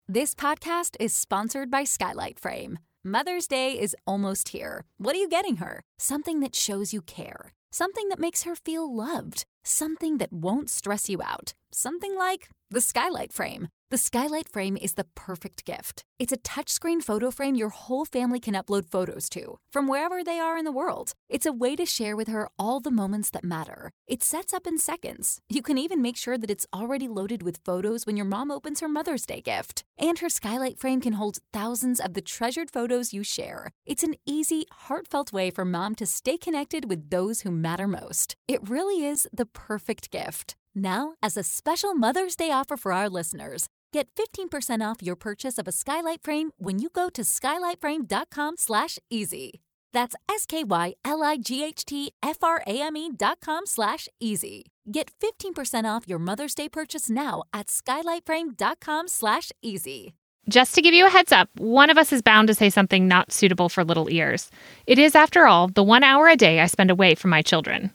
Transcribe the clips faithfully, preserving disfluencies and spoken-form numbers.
This podcast is sponsored by Skylight Frame. Mother's Day is almost here. What are you getting her? Something that shows you care. Something that makes her feel loved. Something that won't stress you out. Something like the Skylight Frame. The Skylight Frame is the perfect gift. It's a touchscreen photo frame your whole family can upload photos to, from wherever they are in the world. It's a way to share with her all the moments that matter. It sets up in seconds. You can even make sure that it's already loaded with photos when your mom opens her Mother's Day gift. And her Skylight Frame can hold thousands of the treasured photos you share. It's an easy, heartfelt way for mom to stay connected with those who matter most. It really is the perfect gift. Now, as a special Mother's Day offer for our listeners, get fifteen percent off your purchase of a Skylight Frame when you go to skylightframe.com slash easy. That's S-K-Y-L-I-G-H-T-F-R-A-M-E dot com slash easy. Get fifteen percent off your Mother's Day purchase now at skylightframe.com slash easy. Just to give you a heads up, one of us is bound to say something not suitable for little ears. It is, after all, the one hour a day I spend away from my children.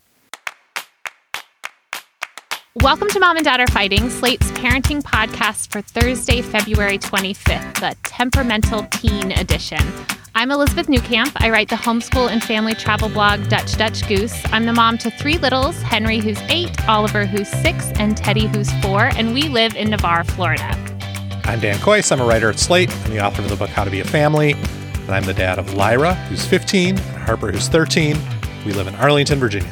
Welcome to Mom and Dad Are Fighting, Slate's parenting podcast for Thursday, February twenty-fifth, the temperamental teen edition. I'm Elizabeth Newcamp. I write the homeschool and family travel blog Dutch Dutch Goose. I'm the mom to three littles, Henry, who's eight, Oliver, who's six, and Teddy, who's four, and we live in Navarre, Florida. I'm Dan Kois. I'm a writer at Slate. I'm the author of the book How to Be a Family, and I'm the dad of Lyra, who's fifteen, and Harper, who's thirteen. We live in Arlington, Virginia.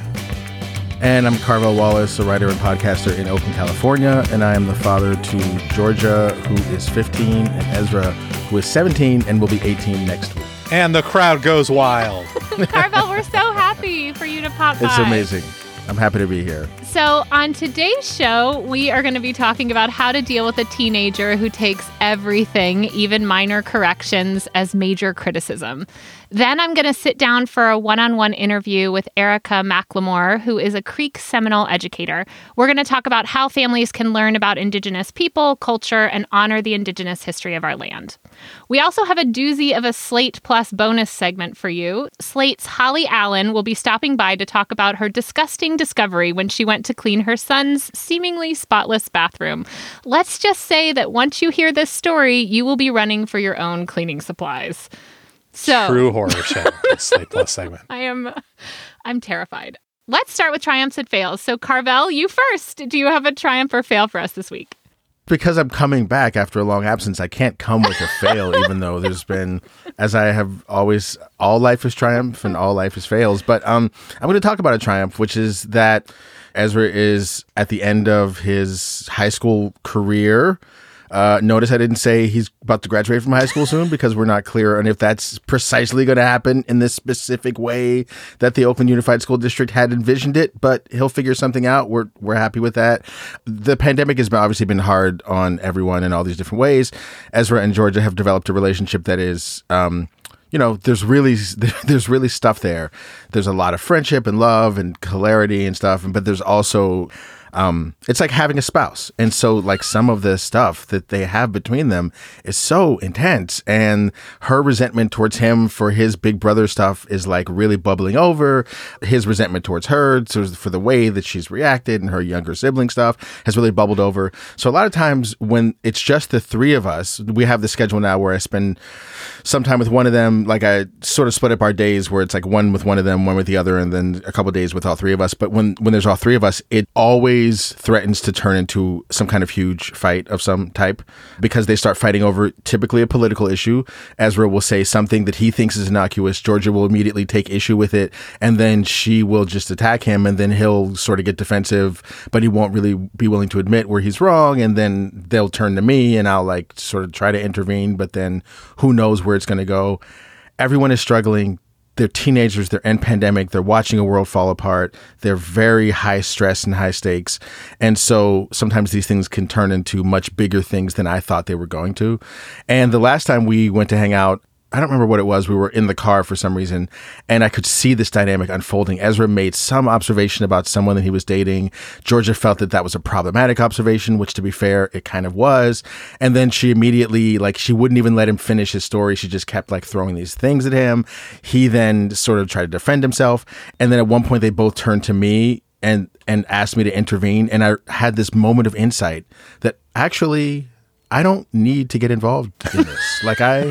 And I'm Carvel Wallace, a writer and podcaster in Oakland, California, and I am the father to Georgia, who is fifteen, and Ezra, who is seventeen and will be eighteen next week. And the crowd goes wild. Carvel, we're so happy for you to pop by. It's amazing. I'm happy to be here. So on today's show, we are going to be talking about how to deal with a teenager who takes everything, even minor corrections, as major criticism. Then I'm going to sit down for a one-on-one interview with Erica McLemore, who is a Creek Seminole educator. We're going to talk about how families can learn about Indigenous people, culture, and honor the Indigenous history of our land. We also have a doozy of a Slate Plus bonus segment for you. Slate's Holly Allen will be stopping by to talk about her disgusting discovery when she went to clean her son's seemingly spotless bathroom. Let's just say that once you hear this story, you will be running for your own cleaning supplies. So, true horror show, the Slate Plus segment. I am, I'm terrified. Let's start with triumphs and fails. So, Carvel, you first. Do you have a triumph or fail for us this week? Because I'm coming back after a long absence, I can't come with a fail, even though there's been, as I have always, all life is triumph and all life is fails. But um, I'm going to talk about a triumph, which is that Ezra is at the end of his high school career. Uh, notice I didn't say he's about to graduate from high school soon, because we're not clear on if that's precisely going to happen in this specific way that the Oakland Unified School District had envisioned it, but he'll figure something out. We're we're happy with that. The pandemic has obviously been hard on everyone in all these different ways. Ezra and Georgia have developed a relationship that is, um, you know, there's really there's really stuff there. There's a lot of friendship and love and hilarity and stuff, but there's also Um, it's like having a spouse. And so like some of the stuff that they have between them is so intense, and her resentment towards him for his big brother stuff is like really bubbling over. His resentment towards her, so for the way that she's reacted, and her younger sibling stuff has really bubbled over. So a lot of times when it's just the three of us, we have the schedule now where I spend some time with one of them. Like I sort of split up our days where it's like one with one of them, one with the other, and then a couple of days with all three of us. But when, when there's all three of us, it always threatens to turn into some kind of huge fight of some type, because they start fighting over typically a political issue. Ezra will say something that he thinks is innocuous. Georgia will immediately take issue with it, and then she will just attack him, and then he'll sort of get defensive, but he won't really be willing to admit where he's wrong, and then they'll turn to me, and I'll like sort of try to intervene, but then who knows where it's going to go. Everyone is struggling. They're teenagers, they're in pandemic, they're watching a world fall apart, they're very high stress and high stakes. And so sometimes these things can turn into much bigger things than I thought they were going to. And the last time we went to hang out, I don't remember what it was. We were in the car for some reason, and I could see this dynamic unfolding. Ezra made some observation about someone that he was dating. Georgia felt that that was a problematic observation, which, to be fair, it kind of was. And then she immediately, like, she wouldn't even let him finish his story. She just kept, like, throwing these things at him. He then sort of tried to defend himself. And then at one point, they both turned to me and and asked me to intervene. And I had this moment of insight that actually I don't need to get involved in this. Like I,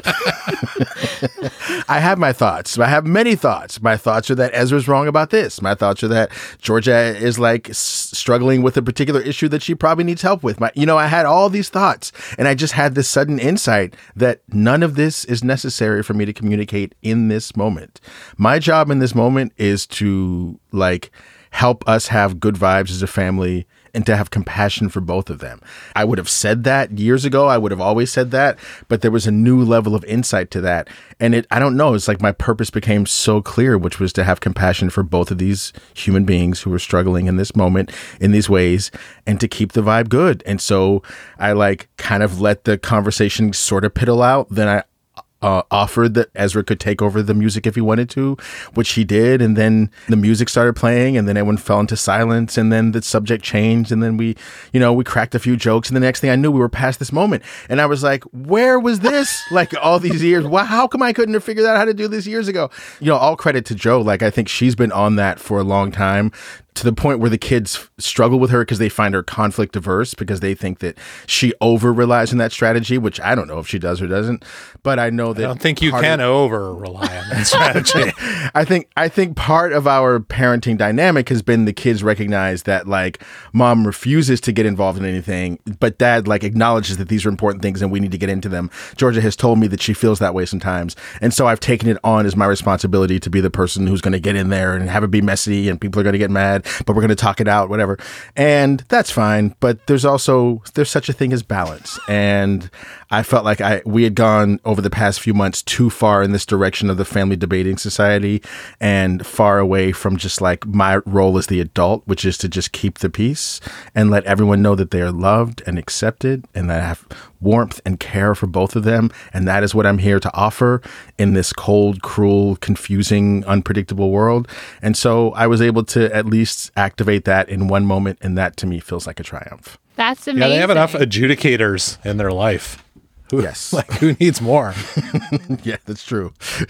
I have my thoughts. I have many thoughts. My thoughts are that Ezra's wrong about this. My thoughts are that Georgia is like s- struggling with a particular issue that she probably needs help with. My, you know, I had all these thoughts, and I just had this sudden insight that none of this is necessary for me to communicate in this moment. My job in this moment is to like help us have good vibes as a family and to have compassion for both of them. I would have said that years ago. I would have always said that, but there was a new level of insight to that. And it, I don't know, it's like my purpose became so clear, which was to have compassion for both of these human beings who were struggling in this moment in these ways and to keep the vibe good. And so I like kind of let the conversation sort of piddle out. Then I Uh, offered that Ezra could take over the music if he wanted to, which he did. And then the music started playing and then everyone fell into silence and then the subject changed. And then we, you know, we cracked a few jokes. And the next thing I knew, we were past this moment. And I was like, where was this? Like all these years? Wow, how come I couldn't have figured out how to do this years ago? You know, all credit to Jo. Like, I think she's been on that for a long time, to the point where the kids struggle with her because they find her conflict averse because they think that she over relies on that strategy, which I don't know if she does or doesn't, but I know that I don't think you can of, over rely on that strategy. I think, I think part of our parenting dynamic has been the kids recognize that like mom refuses to get involved in anything, but dad like acknowledges that these are important things and we need to get into them. Georgia has told me that she feels that way sometimes. And so I've taken it on as my responsibility to be the person who's going to get in there and have it be messy and people are going to get mad, but we're going to talk it out, whatever. And that's fine. But there's also, there's such a thing as balance. And I felt like I we had gone over the past few months too far in this direction of the family debating society and far away from just like my role as the adult, which is to just keep the peace and let everyone know that they are loved and accepted and that I have warmth and care for both of them. And that is what I'm here to offer in this cold, cruel, confusing, unpredictable world. And so I was able to at least activate that in one moment. And that to me feels like a triumph. That's amazing. Yeah, they have enough adjudicators in their life. Who, yes. Like, who needs more? Yeah, that's true.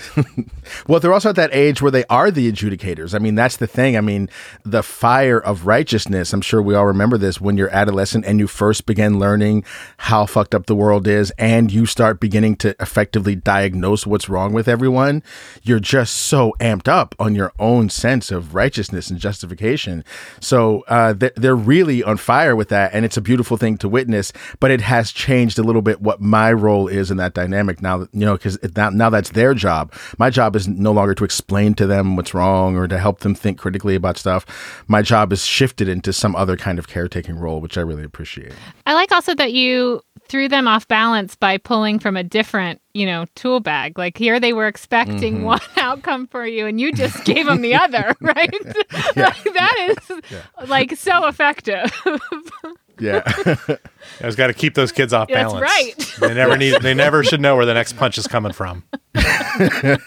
Well, they're also at that age where they are the adjudicators. I mean, that's the thing. I mean, the fire of righteousness, I'm sure we all remember this when you're adolescent and you first begin learning how fucked up the world is and you start beginning to effectively diagnose what's wrong with everyone. You're just so amped up on your own sense of righteousness and justification. So uh, they're really on fire with that. And it's a beautiful thing to witness, but it has changed a little bit what my role is in that dynamic now, you know, because now, now that's their job. My job is no longer to explain to them what's wrong or to help them think critically about stuff. My job is shifted into some other kind of caretaking role, which I really appreciate. I like also that you threw them off balance by pulling from a different, you know, tool bag. Like here they were expecting mm-hmm. one outcome for you and you just gave them the other, right? Yeah. Like, that is yeah. like so effective. Yeah. I just got to keep those kids off balance. That's right. They never need, they never should know where the next punch is coming from. uh,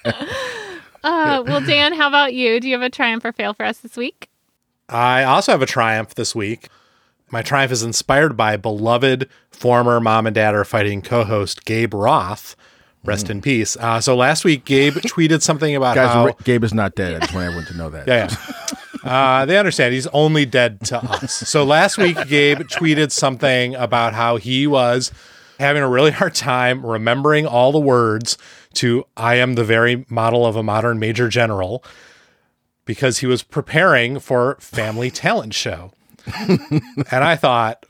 well, Dan, how about you? Do you have a triumph or fail for us this week? I also have a triumph this week. My triumph is inspired by beloved former Mom and Dad Are Fighting co-host Gabe Roth. Rest mm. in peace. Uh, so last week, Gabe tweeted something about Guys, how... Gabe is not dead. I just want everyone to know that. Yeah, yeah. Uh, they understand. He's only dead to us. So last week, Gabe tweeted something about how he was having a really hard time remembering all the words to I Am the Very Model of a Modern Major General because he was preparing for Family Talent Show. And I thought,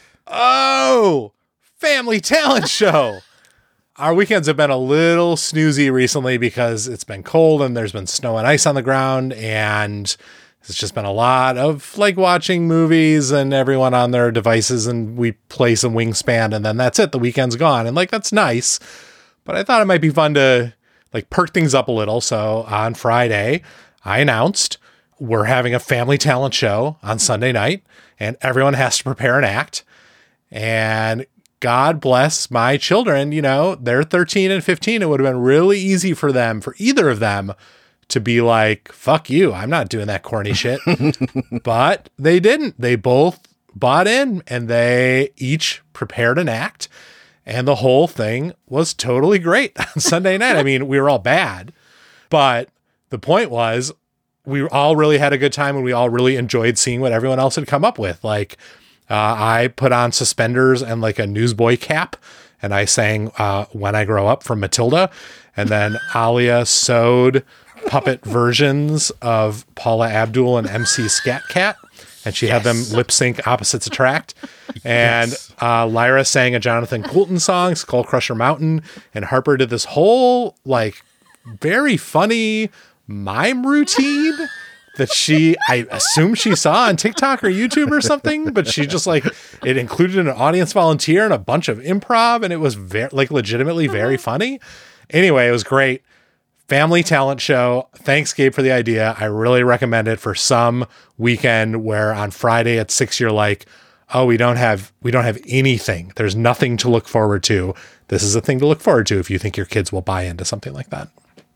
oh, Family Talent Show. Our weekends have been a little snoozy recently because it's been cold and there's been snow and ice on the ground, and it's just been a lot of like watching movies and everyone on their devices, and we play some Wingspan and then that's it. The weekend's gone. And like, that's nice, but I thought it might be fun to like perk things up a little. So on Friday, I announced we're having a Family Talent Show on Sunday night and everyone has to prepare an act. And God bless my children, you know, they're thirteen and fifteen. It would have been really easy for them, for either of them, to be like, fuck you, I'm not doing that corny shit. But they didn't. They both bought in and they each prepared an act. And the whole thing was totally great on Sunday night. I mean, we were all bad. But the point was, we all really had a good time and we all really enjoyed seeing what everyone else had come up with. Like, Uh, I put on suspenders and like a newsboy cap, and I sang uh, When I Grow Up from Matilda. And then Alia sewed puppet versions of Paula Abdul and M C Scat Cat. And she yes. had them lip sync Opposites Attract. And yes. uh, Lyra sang a Jonathan Coulton song, Skull Crusher Mountain. And Harper did this whole like very funny mime routine that she, I assume she saw on TikTok or YouTube or something, but she just like, it included an audience volunteer and a bunch of improv, and it was very, like legitimately very funny. Anyway, it was great. Family talent show. Thanks, Gabe, for the idea. I really recommend it for some weekend where on Friday at six, you're like, oh, we don't have, we don't have anything. There's nothing to look forward to. This is a thing to look forward to if you think your kids will buy into something like that.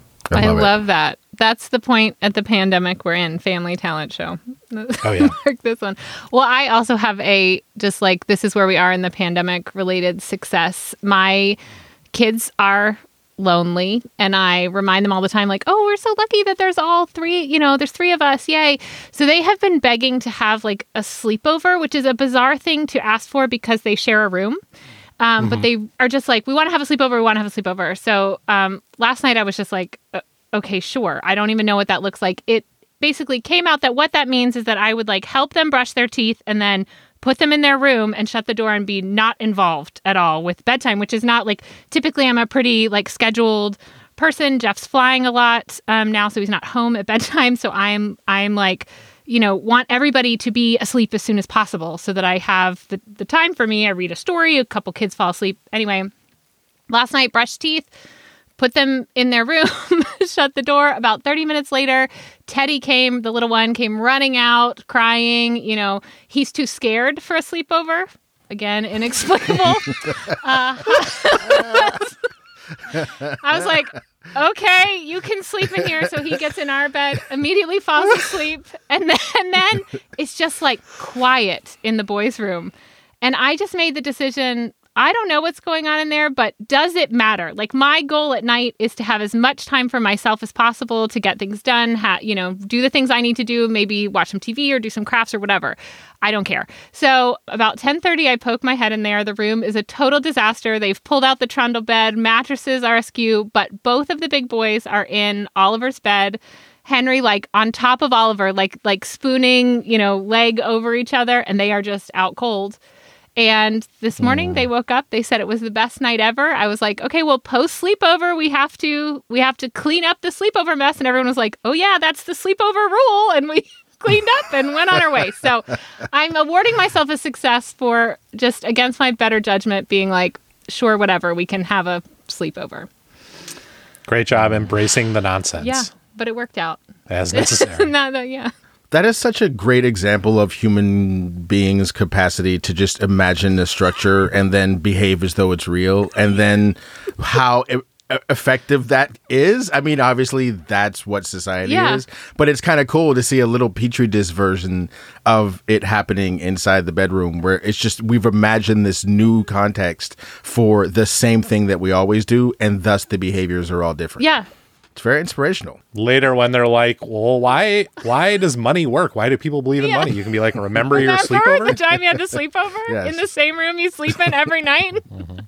I love, I love that. That's the point at the pandemic we're in, family talent show. Oh, yeah. Mark this one. Well, I also have a, just like, this is where we are in the pandemic related success. My kids are lonely, and I remind them all the time, like, oh, we're so lucky that there's all three, you know, there's three of us. Yay. So they have been begging to have like a sleepover, which is a bizarre thing to ask for because they share a room. Um, mm-hmm. But they are just like, we want to have a sleepover. We want to have a sleepover. So um, last night I was just like, uh, okay, sure. I don't even know what that looks like. It basically came out that what that means is that I would like help them brush their teeth and then put them in their room and shut the door and be not involved at all with bedtime, which is not like, typically I'm a pretty like scheduled person. Jeff's flying a lot um, now, so he's not home at bedtime. So I'm, I'm like, you know, want everybody to be asleep as soon as possible so that I have the, the time for me. I read a story, a couple kids fall asleep. Anyway, last night, brushed teeth, put them in their room, shut the door. About thirty minutes later, Teddy came, the little one came running out, crying. You know, he's too scared for a sleepover. Again, inexplicable. uh, I was like, okay, you can sleep in here. So he gets in our bed, immediately falls asleep. And then, and then it's just like quiet in the boys' room. And I just made the decision, I don't know what's going on in there, but does it matter? Like my goal at night is to have as much time for myself as possible to get things done, ha- you know, do the things I need to do, maybe watch some T V or do some crafts or whatever. I don't care. So about ten thirty, I poke my head in there. The room is a total disaster. They've pulled out the trundle bed. Mattresses are askew, but both of the big boys are in Oliver's bed. Henry, like on top of Oliver, like like spooning, you know, leg over each other, and they are just out cold. And this morning mm. they woke up, they said it was the best night ever. I was like, okay, well, post sleepover, we have to, we have to clean up the sleepover mess. And everyone was like, oh yeah, that's the sleepover rule. And we cleaned up and went on our way. So I'm awarding myself a success for just against my better judgment being like, sure, whatever, we can have a sleepover. Great job embracing the nonsense. Yeah, but it worked out. As necessary. Not, uh, yeah. That is such a great example of human beings' capacity to just imagine a structure and then behave as though it's real, and then how e- effective that is. I mean, obviously, that's what society yeah. is, but it's kind of cool to see a little Petri dish version of it happening inside the bedroom, where it's just we've imagined this new context for the same thing that we always do, and thus the behaviors are all different. Yeah. It's very inspirational. Later, when they're like, well, why why does money work? Why do people believe in yeah. money? You can be like, remember, remember your sleepover? the time you had the sleepover yes. in the same room you sleep in every night? mm-hmm.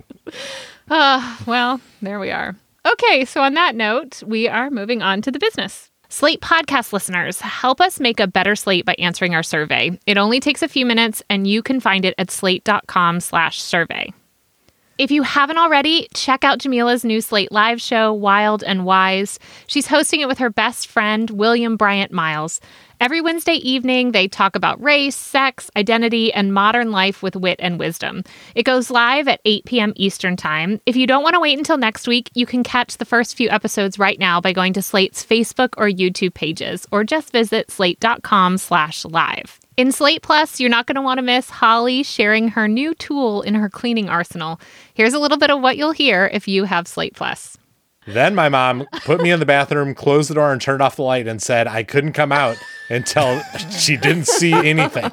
uh, well, there we are. Okay, so on that note, we are moving on to the business. Slate podcast listeners, help us make a better Slate by answering our survey. It only takes a few minutes, and you can find it at slate.com slash survey. If you haven't already, check out Jamila's new Slate Live show, Wild and Wise. She's hosting it with her best friend, William Bryant Miles. Every Wednesday evening, they talk about race, sex, identity, and modern life with wit and wisdom. It goes live at eight p.m. Eastern Time. If you don't want to wait until next week, you can catch the first few episodes right now by going to Slate's Facebook or YouTube pages, or just visit slate.com slash live. In Slate Plus, you're not going to want to miss Holly sharing her new tool in her cleaning arsenal. Here's a little bit of what you'll hear if you have Slate Plus. Then my mom put me in the bathroom, closed the door, and turned off the light and said I couldn't come out until she didn't see anything.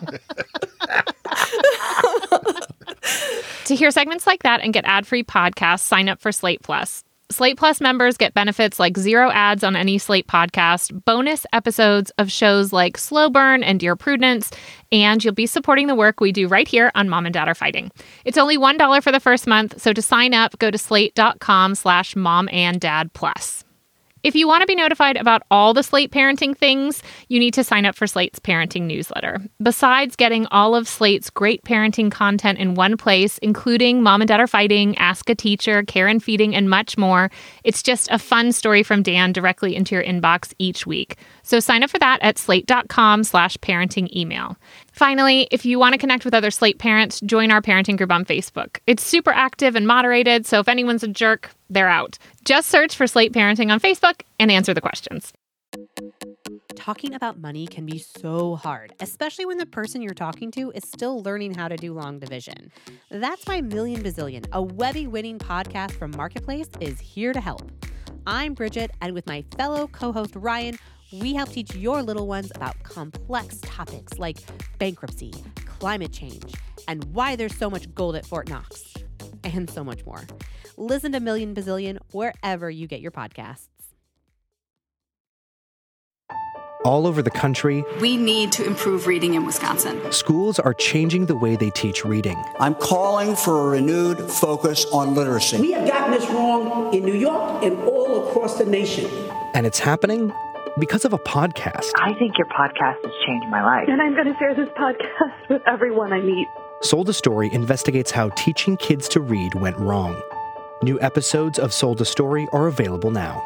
To hear segments like that and get ad-free podcasts, sign up for Slate Plus. Slate Plus members get benefits like zero ads on any Slate podcast, bonus episodes of shows like Slow Burn and Dear Prudence, and you'll be supporting the work we do right here on Mom and Dad Are Fighting. It's only one dollar for the first month, so to sign up, go to slate.com slash mom and dad plus. If you want to be notified about all the Slate parenting things, you need to sign up for Slate's parenting newsletter. Besides getting all of Slate's great parenting content in one place, including Mom and Dad Are Fighting, Ask a Teacher, Care and Feeding, and much more, it's just a fun story from Dan directly into your inbox each week. So sign up for that at slate.com slash parenting email. Finally, if you want to connect with other Slate parents, join our parenting group on Facebook. It's super active and moderated, so if anyone's a jerk, they're out. Just search for Slate Parenting on Facebook and answer the questions. Talking about money can be so hard, especially when the person you're talking to is still learning how to do long division. That's why Million Bazillion, a Webby-winning podcast from Marketplace, is here to help. I'm Bridget, and with my fellow co-host Ryan, we help teach your little ones about complex topics like bankruptcy, climate change, and why there's so much gold at Fort Knox, and so much more. Listen to Million Bazillion wherever you get your podcasts. All over the country, we need to improve reading in Wisconsin. Schools are changing the way they teach reading. I'm calling for a renewed focus on literacy. We have gotten this wrong in New York and all across the nation. And it's happening because of a podcast. I think your podcast has changed my life. And I'm going to share this podcast with everyone I meet. Sold a Story investigates how teaching kids to read went wrong. New episodes of Sold a Story are available now.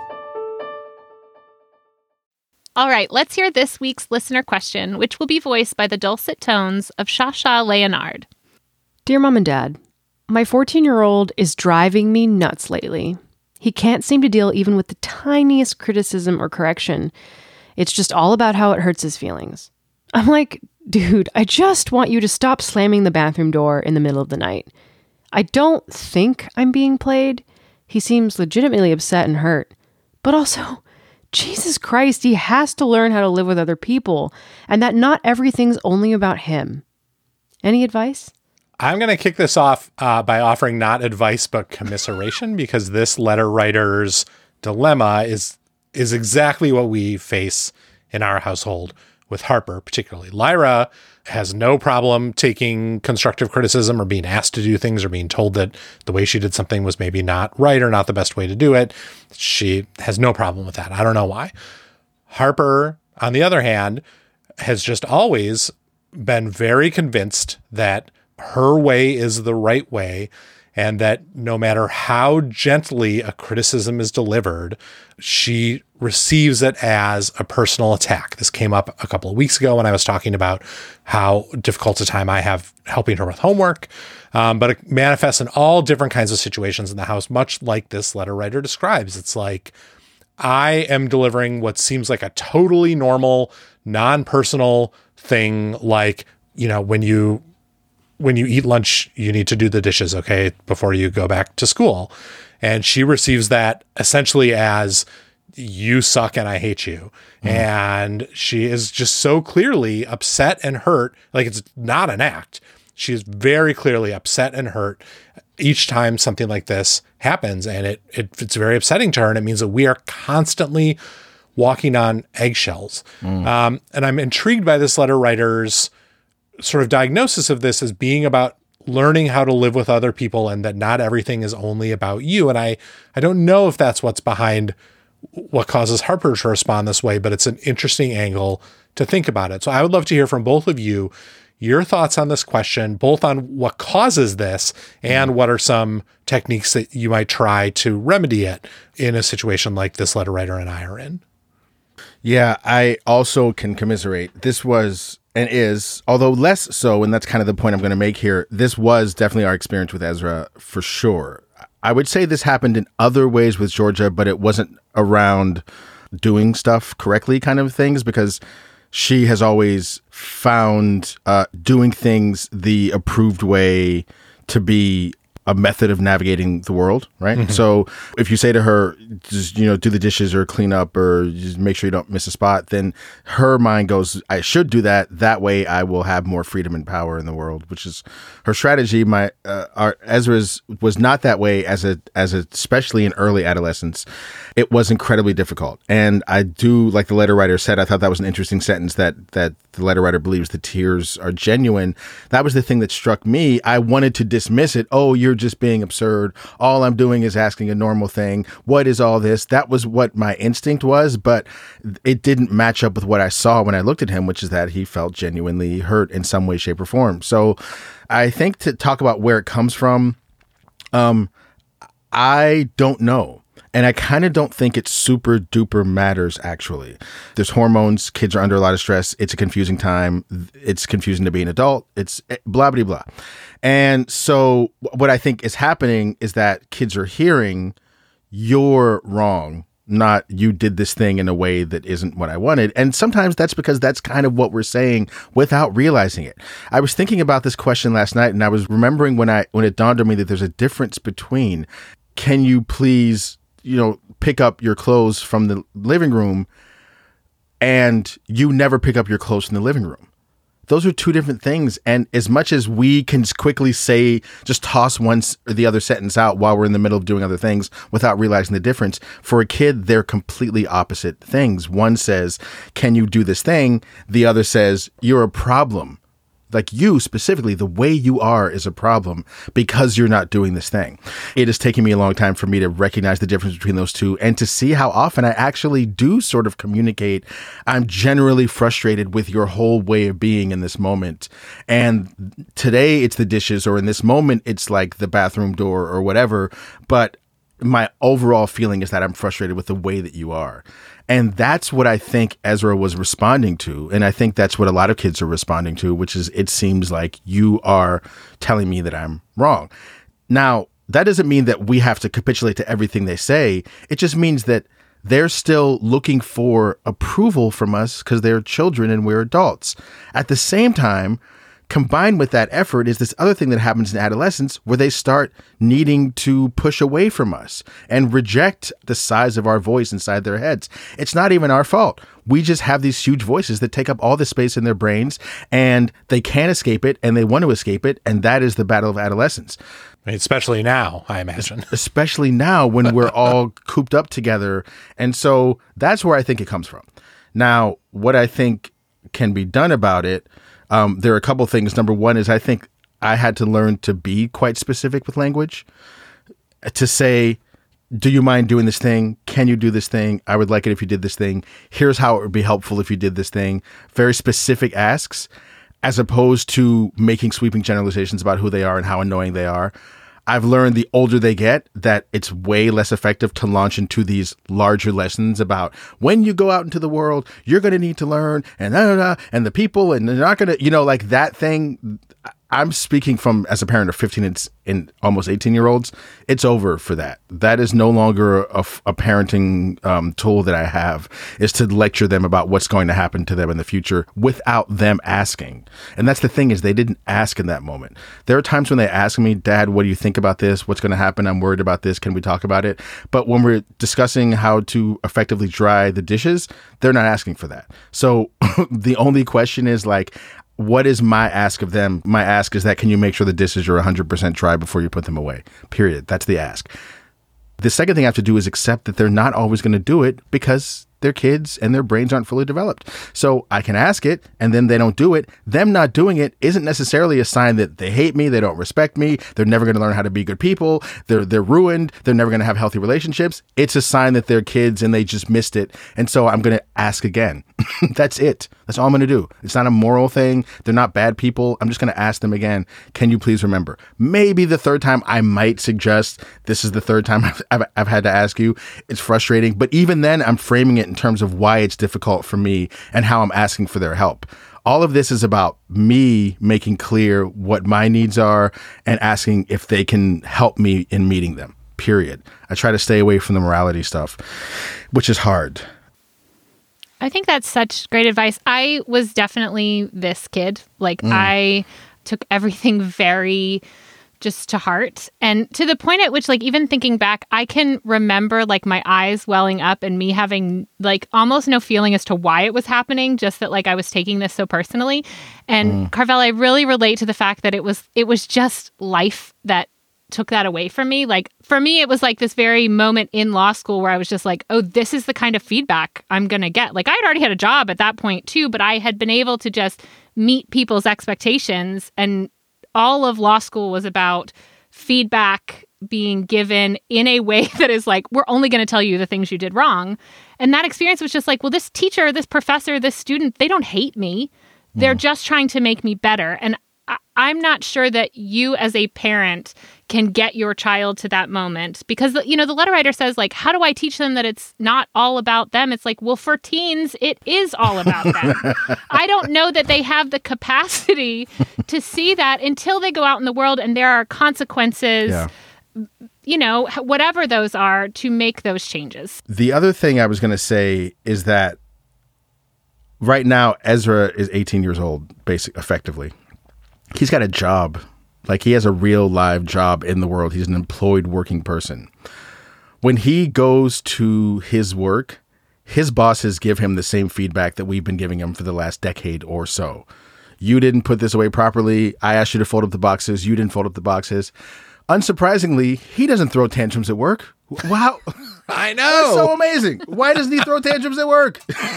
All right, let's hear this week's listener question, which will be voiced by the dulcet tones of Shasha Leonard. Dear Mom and Dad, my fourteen-year-old is driving me nuts lately. He can't seem to deal even with the tiniest criticism or correction. It's just all about how it hurts his feelings. I'm like, dude, I just want you to stop slamming the bathroom door in the middle of the night. I don't think I'm being played. He seems legitimately upset and hurt. But also, Jesus Christ, he has to learn how to live with other people, and that not everything's only about him. Any advice? I'm going to kick this off uh, by offering not advice, but commiseration, because this letter writer's dilemma is is exactly what we face in our household with Harper, particularly. Lyra has no problem taking constructive criticism or being asked to do things or being told that the way she did something was maybe not right or not the best way to do it. She has no problem with that. I don't know why. Harper, on the other hand, has just always been very convinced that her way is the right way, and that no matter how gently a criticism is delivered, she receives it as a personal attack. This came up a couple of weeks ago when I was talking about how difficult a time I have helping her with homework, um, but it manifests in all different kinds of situations in the house, much like this letter writer describes. It's like, I am delivering what seems like a totally normal, non-personal thing, like, you know, when you when you eat lunch, you need to do the dishes, okay, before you go back to school. And she receives that essentially as, you suck and I hate you. Mm. And she is just so clearly upset and hurt. Like, it's not an act. She is very clearly upset and hurt each time something like this happens. And it, it it's very upsetting to her. And it means that we are constantly walking on eggshells. Mm. Um, and I'm intrigued by this letter writer's sort of diagnosis of this as being about learning how to live with other people and that not everything is only about you. And I, I don't know if that's what's behind what causes Harper to respond this way, but it's an interesting angle to think about it. So I would love to hear from both of you, your thoughts on this question, both on what causes this and what are some techniques that you might try to remedy it in a situation like this letter writer and I are in. Yeah, I also can commiserate. This was and is, although less so, and that's kind of the point I'm going to make here, this was definitely our experience with Ezra for sure. I would say this happened in other ways with Georgia, but it wasn't around doing stuff correctly kind of things, because she has always found uh, doing things the approved way to be a method of navigating the world, right? Mm-hmm. So if you say to her, just, you know, do the dishes or clean up or just make sure you don't miss a spot, then her mind goes, I should do that. That way I will have more freedom and power in the world, which is her strategy. My uh, our Ezra's was not that way as a, as a, especially in early adolescence. It was incredibly difficult. And I do, like the letter writer said, I thought that was an interesting sentence that, that the letter writer believes the tears are genuine. That was the thing that struck me. I wanted to dismiss it. Oh, you're just being absurd. All I'm doing is asking a normal thing. What is all this? That was what my instinct was, but it didn't match up with what I saw when I looked at him, which is that he felt genuinely hurt in some way, shape, or form. So I think to talk about where it comes from, um, I don't know. And I kind of don't think it super duper matters, actually. There's hormones. Kids are under a lot of stress. It's a confusing time. It's confusing to be an adult. It's blah, blah, blah. And so what I think is happening is that kids are hearing, you're wrong, not you did this thing in a way that isn't what I wanted. And sometimes that's because that's kind of what we're saying without realizing it. I was thinking about this question last night, and I was remembering when I when it dawned on me that there's a difference between, can you please, you know, pick up your clothes from the living room, and you never pick up your clothes from the living room. Those are two different things. And as much as we can quickly say, just toss one or the other sentence out while we're in the middle of doing other things without realizing the difference, for a kid, they're completely opposite things. One says, can you do this thing? The other says, you're a problem. Like you specifically, the way you are is a problem because you're not doing this thing. It has taken me a long time for me to recognize the difference between those two and to see how often I actually do sort of communicate. I'm generally frustrated with your whole way of being in this moment. And today it's the dishes, or in this moment, it's like the bathroom door or whatever. But my overall feeling is that I'm frustrated with the way that you are. And that's what I think Ezra was responding to. And I think that's what a lot of kids are responding to, which is, it seems like you are telling me that I'm wrong. Now, that doesn't mean that we have to capitulate to everything they say. It just means that they're still looking for approval from us because they're children and we're adults. At the same time, combined with that effort is this other thing that happens in adolescence where they start needing to push away from us and reject the size of our voice inside their heads. It's not even our fault. We just have these huge voices that take up all the space in their brains, and they can't escape it, and they want to escape it. And that is the battle of adolescence. Especially now, I imagine. Especially now when we're all cooped up together. And so that's where I think it comes from. Now, what I think can be done about it, Um, there are a couple things. Number one is I think I had to learn to be quite specific with language, to say, do you mind doing this thing? Can you do this thing? I would like it if you did this thing. Here's how it would be helpful if you did this thing. Very specific asks, as opposed to making sweeping generalizations about who they are and how annoying they are. I've learned the older they get that it's way less effective to launch into these larger lessons about when you go out into the world, you're going to need to learn and da, da, da, and the people, and they're not going to, you know, like that thing. I'm speaking from as a parent of fifteen and, and almost eighteen year olds. It's over for that. That is no longer a, a parenting um, tool that I have, is to lecture them about what's going to happen to them in the future without them asking. And that's the thing, is they didn't ask in that moment. There are times when they ask me, Dad, what do you think about this? What's going to happen? I'm worried about this. Can we talk about it? But when we're discussing how to effectively dry the dishes, they're not asking for that. So the only question is like, what is my ask of them? My ask is that, can you make sure the dishes are one hundred percent dry before you put them away? Period. That's the ask. The second thing I have to do is accept that they're not always going to do it because they're kids and their brains aren't fully developed. So I can ask it and then they don't do it. Them not doing it isn't necessarily a sign that they hate me, they don't respect me, they're never going to learn how to be good people, they're they're ruined, they're never going to have healthy relationships. It's a sign that they're kids and they just missed it. And so I'm going to ask again. That's it. That's all I'm going to do. It's not a moral thing. They're not bad people. I'm just going to ask them again, can you please remember? Maybe the third time I might suggest, this is the third time I've, I've, I've had to ask you. It's frustrating. But even then, I'm framing it in terms of why it's difficult for me and how I'm asking for their help. All of this is about me making clear what my needs are and asking if they can help me in meeting them, period. I try to stay away from the morality stuff, which is hard. I think that's such great advice. I was definitely this kid. Like, mm. I took everything very just to heart. And to the point at which, like, even thinking back, I can remember like my eyes welling up and me having like almost no feeling as to why it was happening, just that like I was taking this so personally. And mm. Carvel, I really relate to the fact that it was it was just life that took that away from me. Like for me, it was like this very moment in law school where I was just like, oh, this is the kind of feedback I'm going to get. Like I'd already had a job at that point too, but I had been able to just meet people's expectations, and all of law school was about feedback being given in a way that is like, we're only going to tell you the things you did wrong. And that experience was just like, well, this teacher, this professor, this student, they don't hate me. They're mm. just trying to make me better. And I- I'm not sure that you as a parent can get your child to that moment, because, you know, the letter writer says, like, how do I teach them that it's not all about them? It's like, well, for teens, it is all about them. I don't know that they have the capacity to see that until they go out in the world and there are consequences, yeah. you know, whatever those are, to make those changes. The other thing I was going to say is that right now, Ezra is eighteen years old, basically, effectively. He's got a job. Like, he has a real live job in the world. He's an employed working person. When he goes to his work, his bosses give him the same feedback that we've been giving him for the last decade or so. You didn't put this away properly. I asked you to fold up the boxes. You didn't fold up the boxes. Unsurprisingly, he doesn't throw tantrums at work. Wow. I know. That's so amazing. Why doesn't he throw tantrums at work?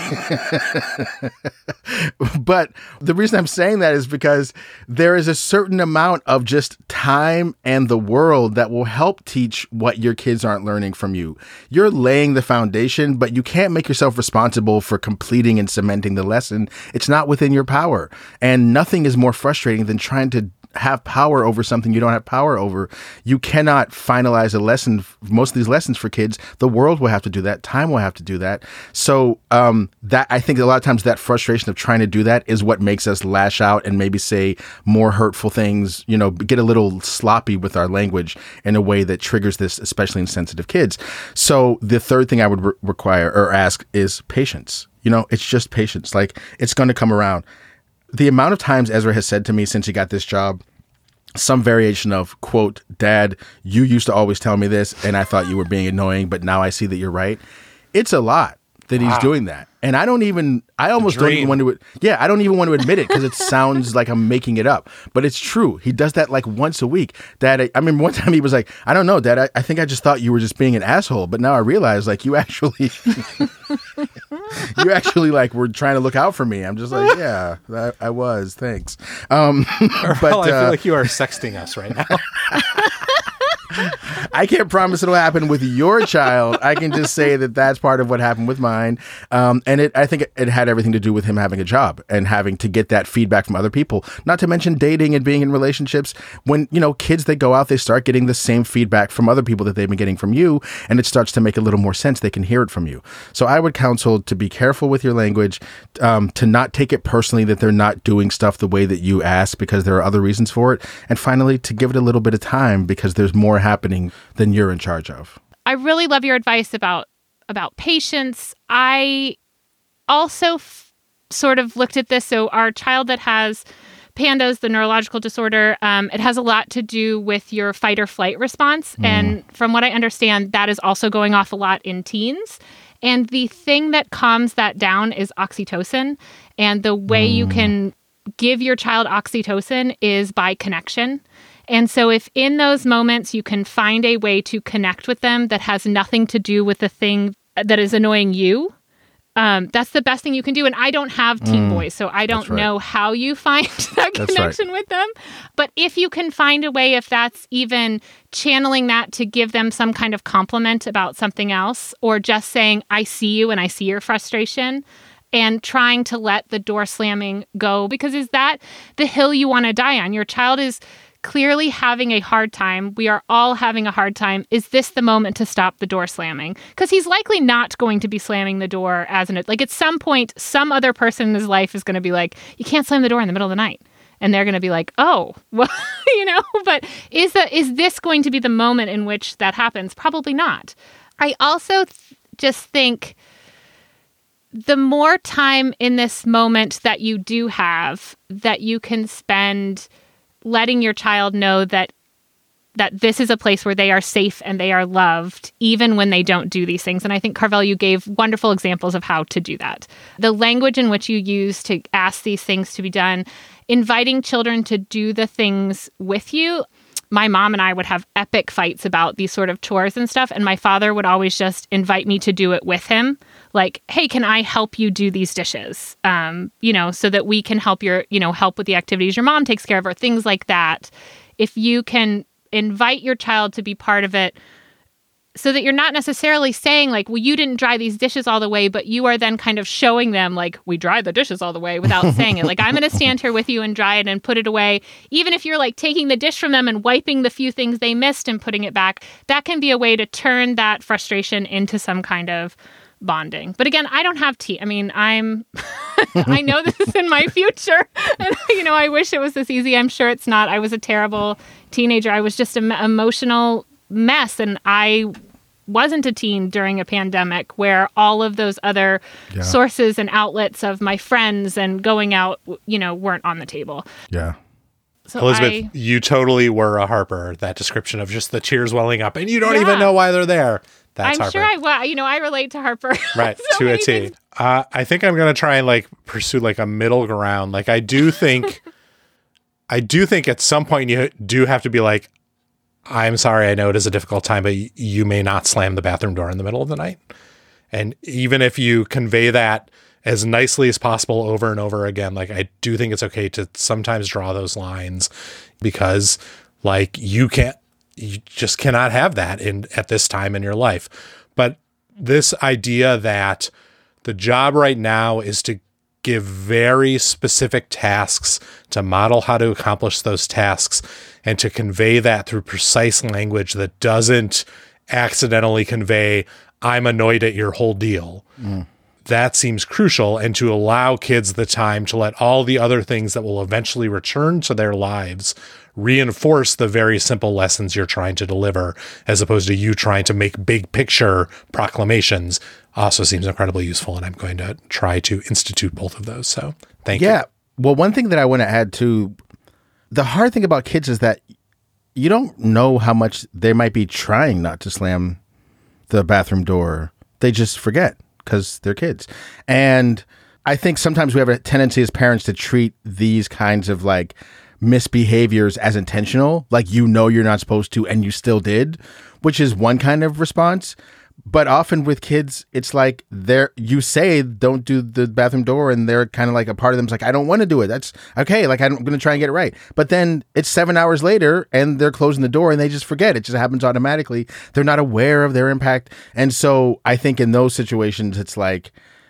But the reason I'm saying that is because there is a certain amount of just time and the world that will help teach what your kids aren't learning from you. You're laying the foundation, but you can't make yourself responsible for completing and cementing the lesson. It's not within your power. And nothing is more frustrating than trying to have power over something you don't have power over. You cannot finalize a lesson. Most of these lessons for kids, the world will have to do that. Time will have to do that. So um, that I think a lot of times that frustration of trying to do that is what makes us lash out and maybe say more hurtful things, you know, get a little sloppy with our language in a way that triggers this, especially in sensitive kids. So the third thing I would re- require or ask is patience. You know, it's just patience. Like, it's going to come around. The amount of times Ezra has said to me since he got this job, some variation of, quote, Dad, you used to always tell me this and I thought you were being annoying, but now I see that you're right. It's a lot that wow. he's doing that. And I don't even, I almost don't even want to, yeah, I don't even want to admit it because it sounds like I'm making it up, but it's true. He does that like once a week. Dad, I, I mean, one time he was like, I don't know, Dad, I, I think I just thought you were just being an asshole, but now I realize like you actually, you actually like were trying to look out for me. I'm just like, yeah, I, I was, thanks. Um, but well, I feel uh, like you are sexting us right now. I can't promise it'll happen with your child. I can just say that that's part of what happened with mine. Um, and it, I think it, it had everything to do with him having a job and having to get that feedback from other people, not to mention dating and being in relationships. When, you know, kids, they go out, they start getting the same feedback from other people that they've been getting from you. And it starts to make a little more sense. They can hear it from you. So I would counsel to be careful with your language, um, to not take it personally that they're not doing stuff the way that you ask because there are other reasons for it. And finally, to give it a little bit of time because there's more happening than you're in charge of. I really love your advice about about patience. I also f- sort of looked at this. So our child that has PANDAS, the neurological disorder, um, it has a lot to do with your fight or flight response. Mm. And from what I understand, that is also going off a lot in teens. And the thing that calms that down is oxytocin. And the way mm. you can give your child oxytocin is by connection. And so if in those moments you can find a way to connect with them that has nothing to do with the thing that is annoying you, um, that's the best thing you can do. And I don't have teen mm, boys, so I don't right. know how you find that that's connection right. with them. But if you can find a way, if that's even channeling that to give them some kind of compliment about something else, or just saying, I see you and I see your frustration, and trying to let the door slamming go, because is that the hill you want to die on? Your child is clearly having a hard time. We are all having a hard time. Is this the moment to stop the door slamming? Because he's likely not going to be slamming the door as an, like at some point, some other person in his life is going to be like, you can't slam the door in the middle of the night. And they're going to be like, oh, well, you know, but is that, is this going to be the moment in which that happens? Probably not. I also th- just think the more time in this moment that you do have, that you can spend letting your child know that that this is a place where they are safe and they are loved, even when they don't do these things. And I think, Carvel, you gave wonderful examples of how to do that. The language in which you use to ask these things to be done, inviting children to do the things with you. My mom and I would have epic fights about these sort of chores and stuff. And my father would always just invite me to do it with him. Like, hey, can I help you do these dishes? Um, you know, so that we can help your, you know, help with the activities your mom takes care of or things like that. If you can invite your child to be part of it so that you're not necessarily saying like, well, you didn't dry these dishes all the way, but you are then kind of showing them like, we dried the dishes all the way without saying it. Like, I'm going to stand here with you and dry it and put it away. Even if you're like taking the dish from them and wiping the few things they missed and putting it back, that can be a way to turn that frustration into some kind of bonding. But again, I don't have tea. I mean, I'm, I know this is in my future. And, you know, I wish it was this easy. I'm sure it's not. I was a terrible teenager. I was just an emotional mess. And I wasn't a teen during a pandemic where all of those other yeah. sources and outlets of my friends and going out, you know, weren't on the table. Yeah. So Elizabeth, I, you totally were a Harper, that description of just the tears welling up and you don't yeah. even know why they're there. That's I'm Harper. sure I, well, you know, I relate to Harper. Right, so to a T. Uh, I think I'm going to try and like pursue like a middle ground. Like I do think, I do think at some point you do have to be like, I'm sorry, I know it is a difficult time, but y- you may not slam the bathroom door in the middle of the night. And even if you convey that as nicely as possible over and over again, like I do think it's okay to sometimes draw those lines because like you can't, you just cannot have that in at this time in your life. But this idea that the job right now is to give very specific tasks, to model how to accomplish those tasks, and to convey that through precise language that doesn't accidentally convey, I'm annoyed at your whole deal. Mm. That seems crucial, and to allow kids the time to let all the other things that will eventually return to their lives reinforce the very simple lessons you're trying to deliver, as opposed to you trying to make big picture proclamations, also seems incredibly useful. And I'm going to try to institute both of those. So thank yeah. you. Yeah. Well, one thing that I want to add to the hard thing about kids is that you don't know how much they might be trying not to slam the bathroom door. They just forget because they're kids. And I think sometimes we have a tendency as parents to treat these kinds of like misbehaviors as intentional, like you know you're not supposed to and you still did, which is one kind of response. But often with kids, it's like they're you say don't do the bathroom door, and they're kind of like a part of them's like, I don't want to do it. That's okay. Like I'm going to try and get it right. But then it's seven hours later, and they're closing the door, and they just forget. It just happens automatically. They're not aware of their impact, and so I think in those situations, it's like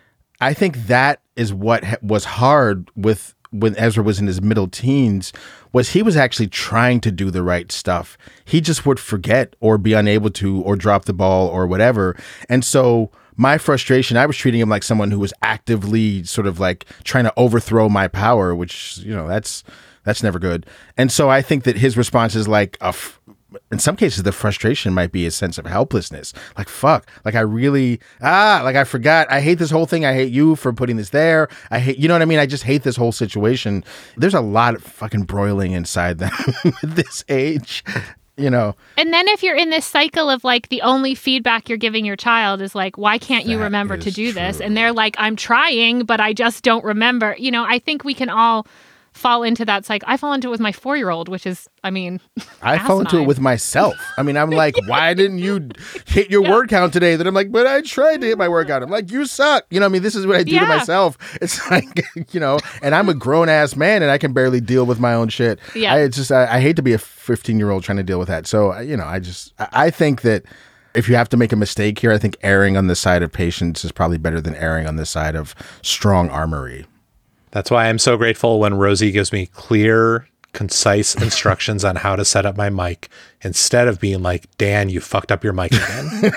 I think that is what ha- was hard with. When Ezra was in his middle teens, was he was actually trying to do the right stuff. He just would forget or be unable to or drop the ball or whatever. And so my frustration, I was treating him like someone who was actively sort of like trying to overthrow my power, which, you know, that's that's never good. And so I think that his response is like a f- in some cases, the frustration might be a sense of helplessness. Like, fuck, like I really, ah, like I forgot. I hate this whole thing. I hate you for putting this there. I hate, you know what I mean? I just hate this whole situation. There's a lot of fucking broiling inside them at this age, you know. And then if you're in this cycle of like the only feedback you're giving your child is like, why can't you That remember to is do true. this? And they're like, I'm trying, but I just don't remember. You know, I think we can all fall into that cycle. I fall into it with my four-year-old, which is, I mean, I fall into it with myself. I mean, I'm like, yeah. Why didn't you hit your yeah. word count today? Then I'm like, but I tried to hit my word count. I'm like, you suck. You know what I mean? This is what I do yeah. to myself. It's like, you know, and I'm a grown-ass man and I can barely deal with my own shit. Yeah. I just, I, I hate to be a fifteen-year-old trying to deal with that. So, you know, I just, I think that if you have to make a mistake here, I think erring on the side of patience is probably better than erring on the side of strong armory. That's why I'm so grateful when Rosie gives me clear, concise instructions on how to set up my mic instead of being like, Dan, you fucked up your mic again.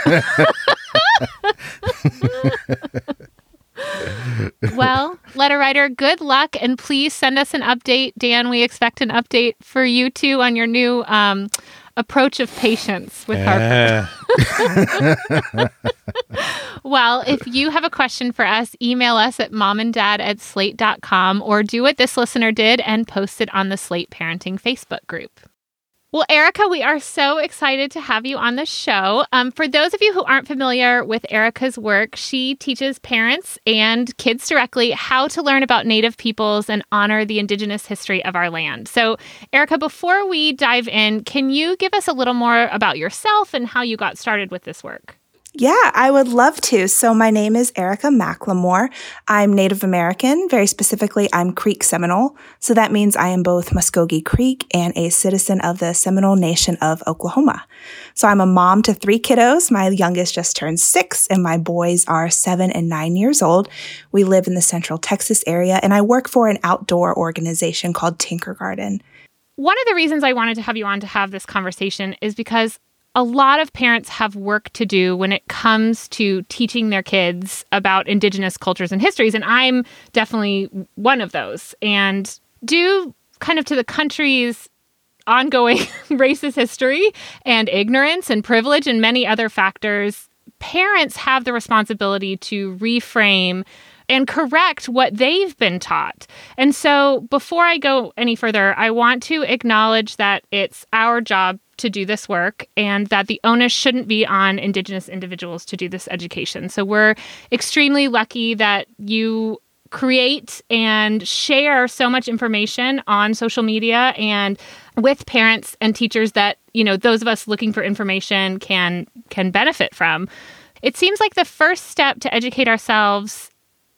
Well, letter writer, good luck. And please send us an update. Dan, we expect an update for you too on your new um, approach of patience with yeah. Harper. Well, if you have a question for us, email us at momanddad at slate dot com or do what this listener did and post it on the Slate Parenting Facebook group. Well, Erica, we are so excited to have you on the show. Um, for those of you who aren't familiar with Erica's work, she teaches parents and kids directly how to learn about Native peoples and honor the Indigenous history of our land. So, Erica, before we dive in, can you give us a little more about yourself and how you got started with this work? Yeah, I would love to. So my name is Erica McLemore. I'm Native American. Very specifically, I'm Creek Seminole. So that means I am both Muskogee Creek and a citizen of the Seminole Nation of Oklahoma. So I'm a mom to three kiddos. My youngest just turned six and my boys are seven and nine years old. We live in the Central Texas area and I work for an outdoor organization called Tinker Garden. One of the reasons I wanted to have you on to have this conversation is because a lot of parents have work to do when it comes to teaching their kids about Indigenous cultures and histories, and I'm definitely one of those. And due kind of to the country's ongoing racist history and ignorance and privilege and many other factors, parents have the responsibility to reframe and correct what they've been taught. And so before I go any further, I want to acknowledge that it's our job to do this work and that the onus shouldn't be on Indigenous individuals to do this education. So we're extremely lucky that you create and share so much information on social media and with parents and teachers that, you know, those of us looking for information can can benefit from. It seems like the first step to educate ourselves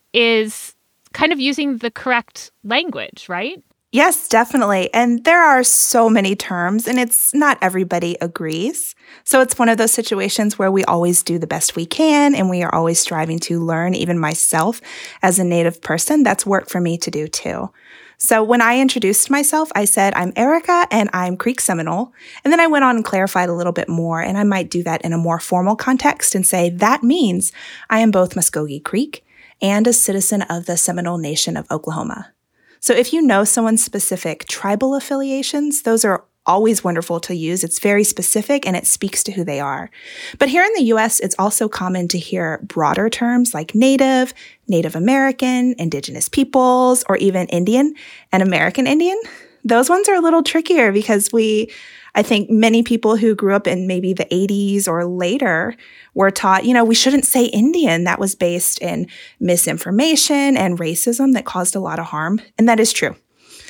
is kind of using the correct language, right? Yes, definitely. And there are so many terms, and it's not everybody agrees. So it's one of those situations where we always do the best we can, and we are always striving to learn. Even myself, as a Native person, that's work for me to do too. So when I introduced myself, I said, I'm Erica and I'm Creek Seminole. And then I went on and clarified a little bit more, and I might do that in a more formal context and say, that means I am both Muskogee Creek and a citizen of the Seminole Nation of Oklahoma. So if you know someone's specific tribal affiliations, those are always wonderful to use. It's very specific and it speaks to who they are. But here in the U S, it's also common to hear broader terms like Native, Native American, Indigenous peoples, or even Indian and American Indian. Those ones are a little trickier because we, I think many people who grew up in maybe the eighties or later were taught, you know, we shouldn't say Indian. That was based in misinformation and racism that caused a lot of harm. And that is true.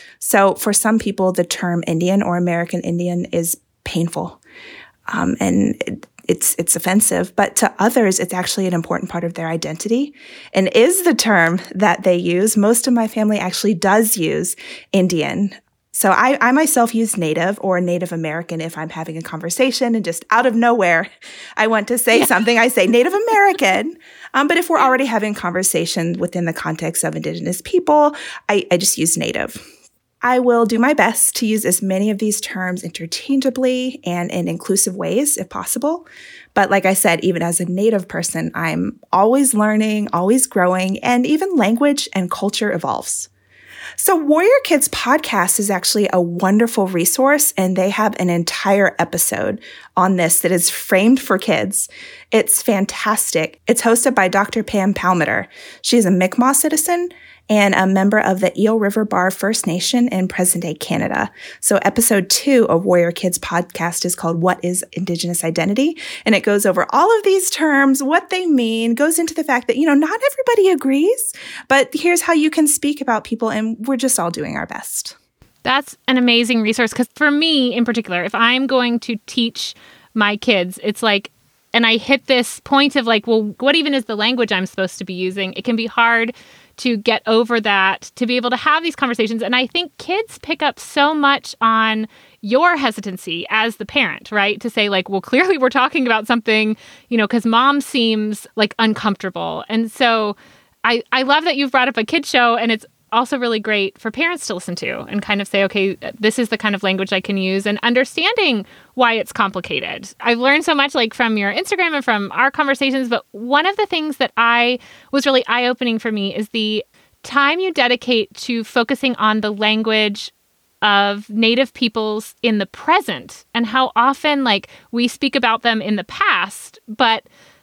So for some people, the term Indian or American Indian is painful um, and it, it's it's offensive. But to others, it's actually an important part of their identity and is the term that they use. Most of my family actually does use Indian. So I, I myself use Native or Native American if I'm having a conversation and just out of nowhere, I want to say yeah. something, I say Native American. Um, but if we're already having conversation within the context of Indigenous people, I, I just use Native. I will do my best to use as many of these terms interchangeably and in inclusive ways if possible. But like I said, even as a Native person, I'm always learning, always growing, and even language and culture evolves. So Warrior Kids Podcast is actually a wonderful resource, and they have an entire episode on this that is framed for kids. It's fantastic. It's hosted by Doctor Pam Palmater. She's a Mi'kmaq citizen and a member of the Eel River Bar First Nation in present-day Canada. So episode two of Warrior Kids Podcast is called What is Indigenous Identity? And it goes over all of these terms, what they mean, goes into the fact that, you know, not everybody agrees, but here's how you can speak about people, and we're just all doing our best. That's an amazing resource, because for me in particular, if I'm going to teach my kids, it's like, and I hit this point of like, well, what even is the language I'm supposed to be using? It can be hard to get over that, to be able to have these conversations. And I think kids pick up so much on your hesitancy as the parent, right? To say like, well, clearly we're talking about something, you know, because mom seems like uncomfortable. And so I, I love that you've brought up a kid show, and it's also really great for parents to listen to and kind of say, okay, this is the kind of language I can use, and understanding why it's complicated. I've learned so much like from your Instagram and from our conversations, but one of the things that I was really eye-opening for me is the time you dedicate to focusing on the language of Native peoples in the present, and how often like we speak about them in the past, but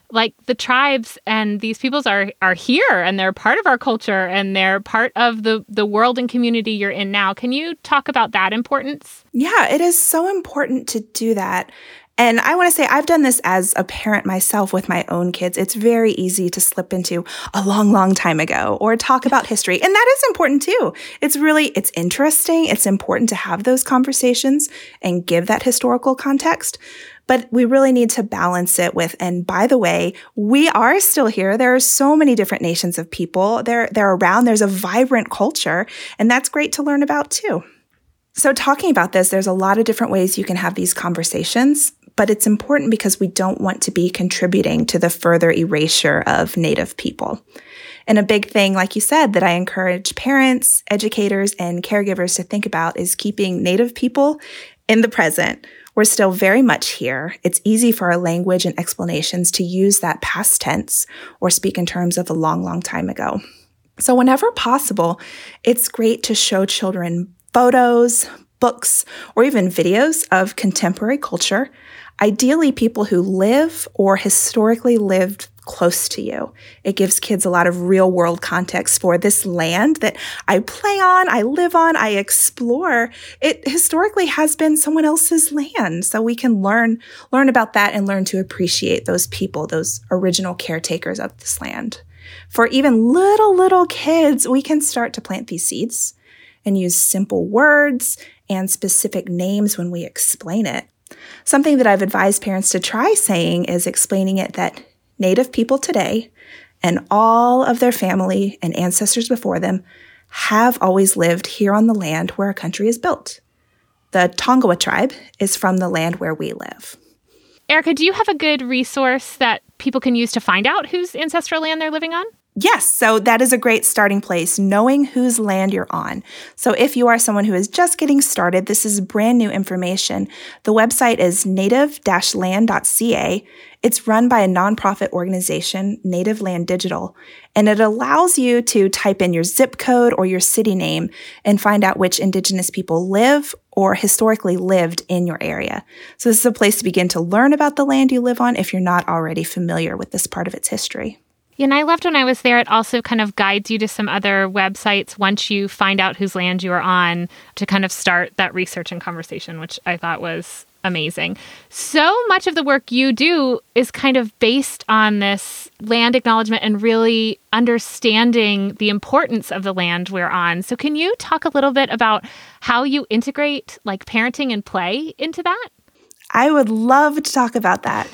like the tribes and these peoples are are here and they're part of our culture and they're part of the, the world and community you're in now. Can you talk about that importance? Yeah, it is so important to do that. And I want to say I've done this as a parent myself with my own kids. It's very easy to slip into a long, long time ago or talk about history. And that is important too. It's really, it's interesting. It's important to have those conversations and give that historical context. But we really need to balance it with, and by the way, we are still here. There are so many different nations of people. They're, they're around. There's a vibrant culture, and that's great to learn about too. So talking about this, there's a lot of different ways you can have these conversations, but it's important because we don't want to be contributing to the further erasure of Native people. And a big thing, like you said, that I encourage parents, educators, and caregivers to think about is keeping Native people in the present. We're still very much here. It's easy for our language and explanations to use that past tense or speak in terms of a long, long time ago. So whenever possible, it's great to show children photos, books, or even videos of contemporary culture, ideally people who live or historically lived close to you. It gives kids a lot of real world context for this land that I play on, I live on, I explore. It historically has been someone else's land. So we can learn, learn about that and learn to appreciate those people, those original caretakers of this land. For even little, little kids, we can start to plant these seeds and use simple words and specific names when we explain it. Something that I've advised parents to try saying is explaining it that Native people today and all of their family and ancestors before them have always lived here on the land where our country is built. The Tongawa tribe is from the land where we live. Erica, do you have a good resource that people can use to find out whose ancestral land they're living on? Yes, so that is a great starting place, knowing whose land you're on. So if you are someone who is just getting started, this is brand new information. The website is native dash land dot c a. It's run by a nonprofit organization, Native Land Digital, and it allows you to type in your zip code or your city name and find out which Indigenous people live or historically lived in your area. So this is a place to begin to learn about the land you live on if you're not already familiar with this part of its history. Yeah, and I loved when I was there, it also kind of guides you to some other websites once you find out whose land you are on to kind of start that research and conversation, which I thought was amazing. So much of the work you do is kind of based on this land acknowledgement and really understanding the importance of the land we're on. So can you talk a little bit about how you integrate like parenting and play into that? I would love to talk about that.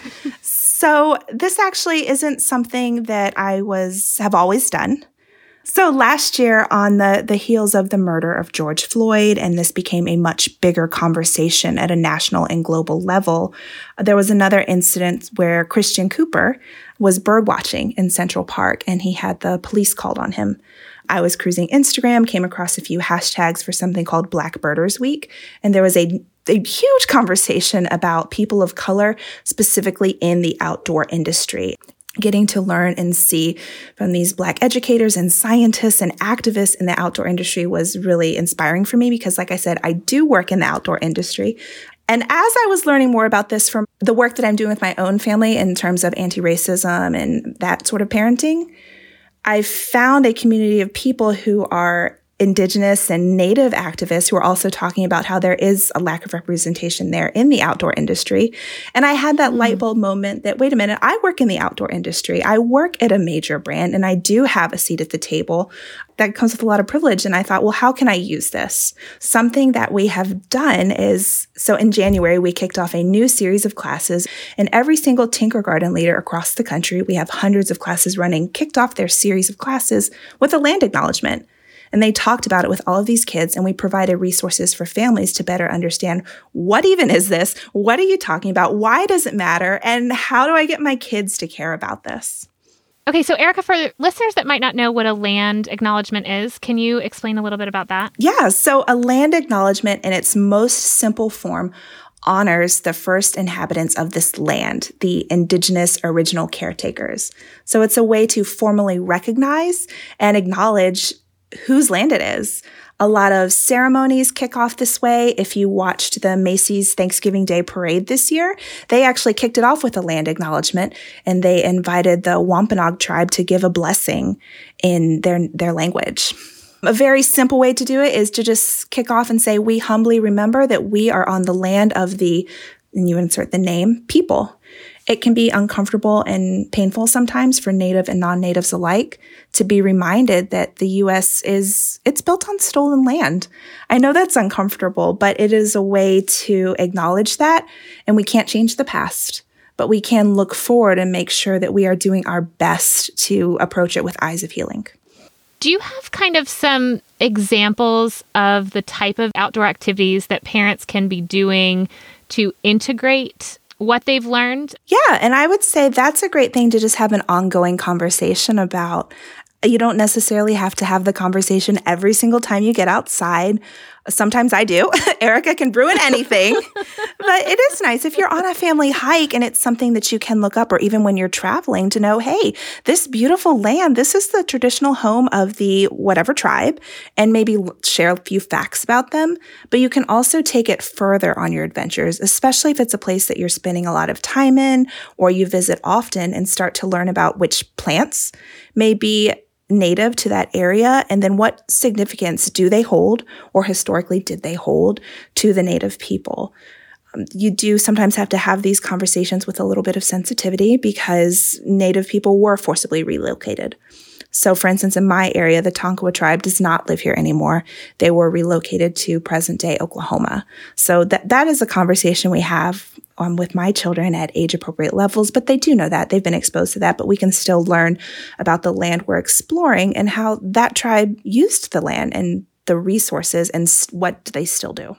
So this actually isn't something that I was have always done. So last year, on the, the heels of the murder of George Floyd, and this became a much bigger conversation at a national and global level, there was another incident where Christian Cooper was birdwatching in Central Park, and he had the police called on him. I was cruising Instagram, came across a few hashtags for something called Black Birders Week, and there was a a huge conversation about people of color, specifically in the outdoor industry. Getting to learn and see from these Black educators and scientists and activists in the outdoor industry was really inspiring for me because, like I said, I do work in the outdoor industry. And as I was learning more about this from the work that I'm doing with my own family in terms of anti-racism and that sort of parenting, I found a community of people who are Indigenous and Native activists who are also talking about how there is a lack of representation there in the outdoor industry. And I had that mm-hmm. light bulb moment that, wait a minute, I work in the outdoor industry. I work at a major brand and I do have a seat at the table. That comes with a lot of privilege. And I thought, well, how can I use this? Something that we have done is, so in January, we kicked off a new series of classes, and every single Tinkergarten leader across the country, we have hundreds of classes running, kicked off their series of classes with a land acknowledgement. And they talked about it with all of these kids, and we provided resources for families to better understand, what even is this? What are you talking about? Why does it matter? And how do I get my kids to care about this? Okay, so Erica, for listeners that might not know what a land acknowledgement is, can you explain a little bit about that? Yeah, so a land acknowledgement in its most simple form honors the first inhabitants of this land, the Indigenous original caretakers. So it's a way to formally recognize and acknowledge whose land it is. A lot of ceremonies kick off this way. If you watched the Macy's Thanksgiving Day Parade this year, they actually kicked it off with a land acknowledgement, and they invited the Wampanoag tribe to give a blessing in their, their language. A very simple way to do it is to just kick off and say, we humbly remember that we are on the land of the, and you insert the name, people. It can be uncomfortable and painful sometimes for Native and non-Natives alike to be reminded that the U S is, it's built on stolen land. I know that's uncomfortable, but it is a way to acknowledge that, and we can't change the past, but we can look forward and make sure that we are doing our best to approach it with eyes of healing. Do you have kind of some examples of the type of outdoor activities that parents can be doing to integrate what they've learned? Yeah, and I would say that's a great thing to just have an ongoing conversation about. You don't necessarily have to have the conversation every single time you get outside. Sometimes I do. Erica can ruin anything. But it is nice if you're on a family hike and it's something that you can look up, or even when you're traveling, to know, hey, this beautiful land, this is the traditional home of the whatever tribe, and maybe share a few facts about them. But you can also take it further on your adventures, especially if it's a place that you're spending a lot of time in or you visit often, and start to learn about which plants may be native to that area, and then what significance do they hold, or historically did they hold, to the native people. Um, you do sometimes have to have these conversations with a little bit of sensitivity because native people were forcibly relocated. So for instance, in my area, the Tonkawa tribe does not live here anymore. They were relocated to present-day Oklahoma. So that that is a conversation we have um, with my children at age-appropriate levels, but they do know that. They've been exposed to that, but we can still learn about the land we're exploring and how that tribe used the land and the resources, and what they still do.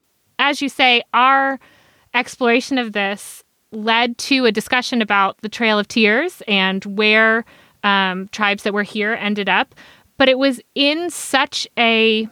As you say, our exploration of this led to a discussion about the Trail of Tears and where Um, tribes that were here ended up, but it was in such a,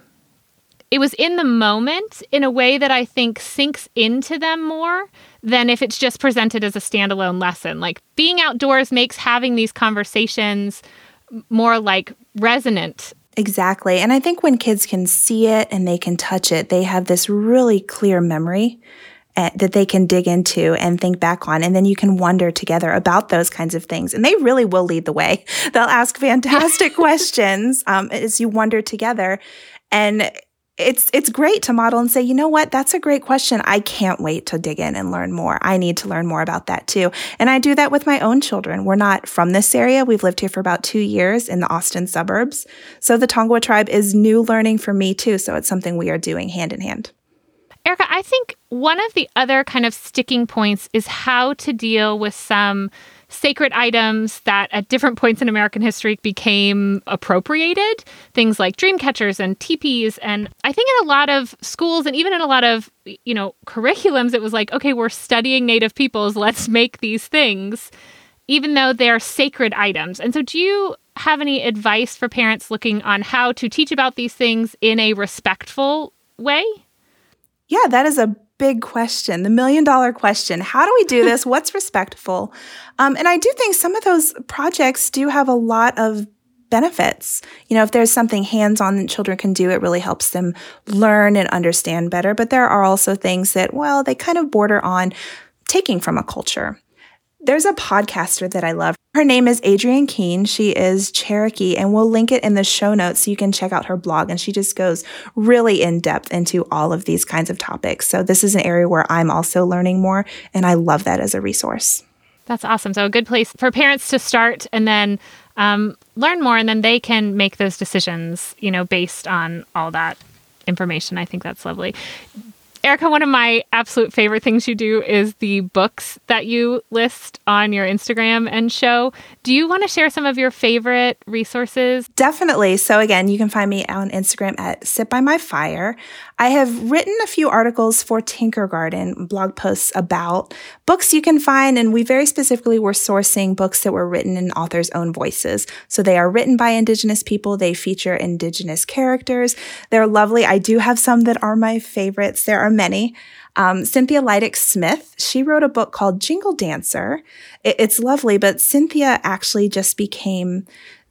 it was in the moment in a way that I think sinks into them more than if it's just presented as a standalone lesson. Like, being outdoors makes having these conversations more like resonant. Exactly. And I think when kids can see it and they can touch it, they have this really clear memory that they can dig into and think back on. And then you can wonder together about those kinds of things. And they really will lead the way. They'll ask fantastic questions um, as you wonder together. And it's it's great to model and say, you know what, that's a great question. I can't wait to dig in and learn more. I need to learn more about that too. And I do that with my own children. We're not from this area. We've lived here for about two years in the Austin suburbs. So the Tonkawa tribe is new learning for me too. So it's something we are doing hand in hand. Erica, I think one of the other kind of sticking points is how to deal with some sacred items that at different points in American history became appropriated, things like dream catchers and teepees. And I think in a lot of schools and even in a lot of, you know, curriculums, it was like, okay, we're studying Native peoples, let's make these things, even though they're sacred items. And so do you have any advice for parents looking on how to teach about these things in a respectful way? Yeah, that is a big question, the million dollar question. How do we do this? What's respectful? Um, and I do think some of those projects do have a lot of benefits. You know, if there's something hands-on that children can do, it really helps them learn and understand better. But there are also things that, well, they kind of border on taking from a culture. There's a podcaster that I love. Her name is Adrienne Keene. She is Cherokee, and we'll link it in the show notes so you can check out her blog. And she just goes really in depth into all of these kinds of topics. So this is an area where I'm also learning more, and I love that as a resource. That's awesome. So a good place for parents to start and then um, learn more, and then they can make those decisions, you know, based on all that information. I think that's lovely. Erica, one of my absolute favorite things you do is the books that you list on your Instagram and show. Do you want to share some of your favorite resources? Definitely. So again, you can find me on Instagram at Sit By My Fire. I have written a few articles for Tinker Garden, blog posts about books you can find, and we very specifically were sourcing books that were written in authors' own voices. So they are written by Indigenous people. They feature Indigenous characters. They're lovely. I do have some that are my favorites. There are many. Um, Cynthia Leidick Smith, she wrote a book called Jingle Dancer. It, it's lovely, but Cynthia actually just became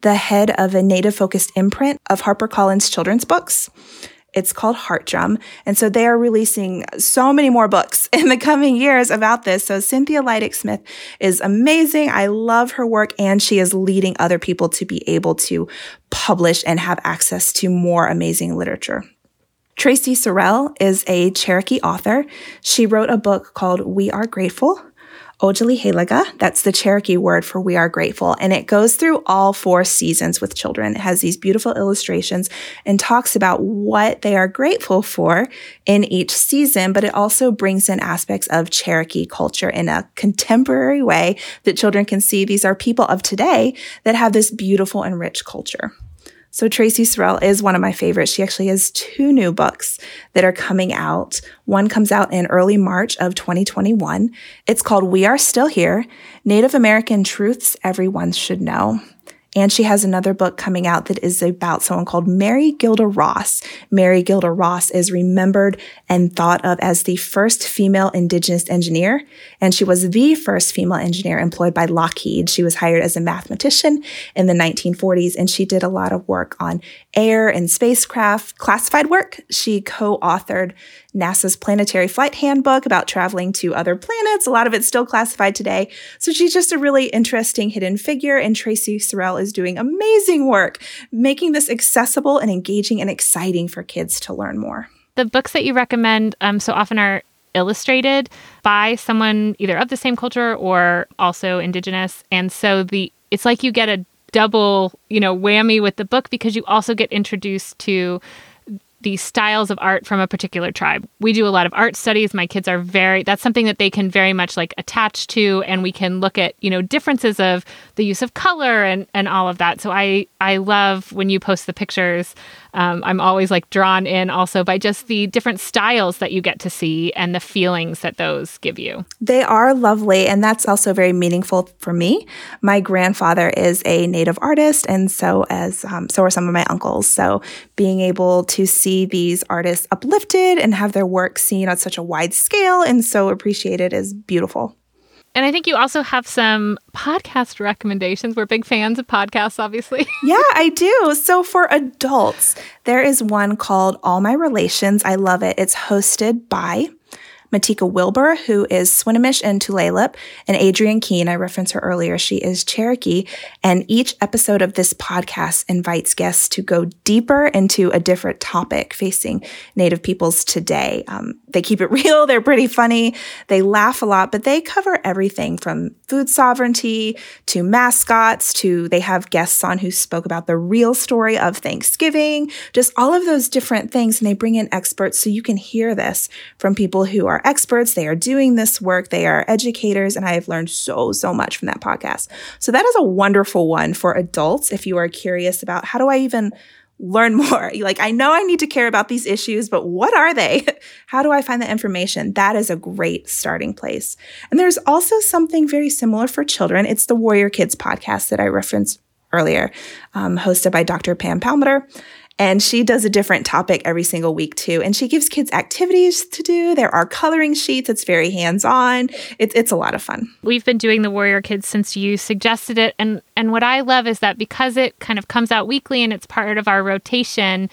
the head of a Native-focused imprint of HarperCollins children's books. It's called Heart Drum. And so they are releasing so many more books in the coming years about this. So Cynthia Leidig-Smith is amazing. I love her work, and she is leading other people to be able to publish and have access to more amazing literature. Tracy Sorrell is a Cherokee author. She wrote a book called We Are Grateful. Ojali Helaga, that's the Cherokee word for we are grateful. And it goes through all four seasons with children. It has these beautiful illustrations and talks about what they are grateful for in each season, but it also brings in aspects of Cherokee culture in a contemporary way that children can see these are people of today that have this beautiful and rich culture. So Tracy Sorrell is one of my favorites. She actually has two new books that are coming out. One comes out in early March of twenty twenty-one. It's called We Are Still Here, Native American Truths Everyone Should Know. And she has another book coming out that is about someone called Mary Gilda Ross. Mary Gilda Ross is remembered and thought of as the first female Indigenous engineer, and she was the first female engineer employed by Lockheed. She was hired as a mathematician in the nineteen forties, and she did a lot of work on air and spacecraft classified work. She co-authored NASA's Planetary Flight Handbook about traveling to other planets. A lot of it's still classified today. So she's just a really interesting hidden figure, and Tracy Sorrell is doing amazing work, making this accessible and engaging and exciting for kids to learn more. The books that you recommend um, so often are illustrated by someone either of the same culture or also Indigenous. And so the it's like you get a double, you know, whammy with the book because you also get introduced to the styles of art from a particular tribe. We do a lot of art studies. My kids are very, that's something that they can very much like attach to, and we can look at, you know, differences of the use of color and, and all of that. So I, I love when you post the pictures. Um, I'm always like drawn in also by just the different styles that you get to see and the feelings that those give you. They are lovely, and that's also very meaningful for me. My grandfather is a Native artist, and so as um, so are some of my uncles. So being able to see these artists uplifted and have their work seen on such a wide scale and so appreciated is beautiful. And I think you also have some podcast recommendations. We're big fans of podcasts, obviously. Yeah, I do. So for adults, there is one called All My Relations. I love it. It's hosted by Matika Wilbur, who is Swinomish and Tulalip, and Adrienne Keene, I referenced her earlier, she is Cherokee, and each episode of this podcast invites guests to go deeper into a different topic facing Native peoples today. Um, they keep it real, they're pretty funny, they laugh a lot, but they cover everything from food sovereignty to mascots to they have guests on who spoke about the real story of Thanksgiving, just all of those different things, and they bring in experts so you can hear this from people who are experts, they are doing this work, they are educators, and I have learned so, so much from that podcast. So that is a wonderful one for adults if you are curious about how do I even learn more? Like, I know I need to care about these issues, but what are they? How do I find the information? That is a great starting place. And there's also something very similar for children. It's the Warrior Kids podcast that I referenced earlier, um, hosted by Doctor Pam Palmater. And she does a different topic every single week, too. And she gives kids activities to do. There are coloring sheets. It's very hands-on. It, it's a lot of fun. We've been doing the Warrior Kids since you suggested it. And, and what I love is that because it kind of comes out weekly and it's part of our rotation,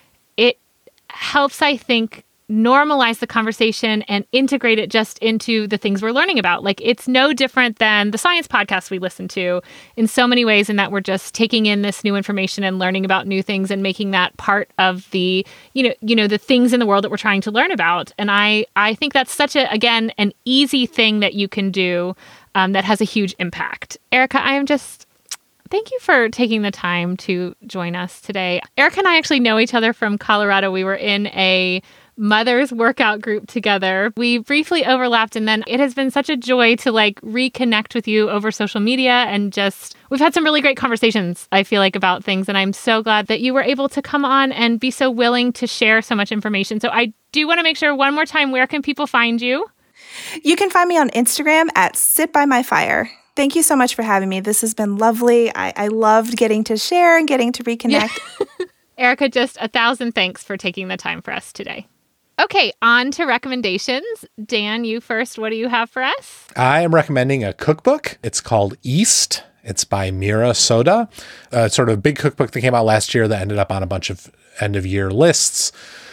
it helps, I think, normalize the conversation and integrate it just into the things we're learning about. Like, it's no different than the science podcast we listen to in so many ways, in that we're just taking in this new information and learning about new things and making that part of the, you know, you know, the things in the world that we're trying to learn about. And I, I think that's such a, again, an easy thing that you can do um, that has a huge impact. Erica, I am just, thank you for taking the time to join us today. Erica and I actually know each other from Colorado. We were in a mother's workout group together. We briefly overlapped, and then it has been such a joy to like reconnect with you over social media, and just we've had some really great conversations, I feel like, about things, and I'm so glad that you were able to come on and be so willing to share so much information. So I do want to make sure one more time, where can people find you? You can find me on Instagram at Sit By My Fire. Thank you so much for having me. This has been lovely. I, I loved getting to share and getting to reconnect. Yeah. Erica, just a thousand thanks for taking the time for us today. Okay, on to recommendations. Dan, you first. What do you have for us? I am recommending a cookbook. It's called East, It's by Mira Soda, a sort of big cookbook that came out last year that ended up on a bunch of end of year lists.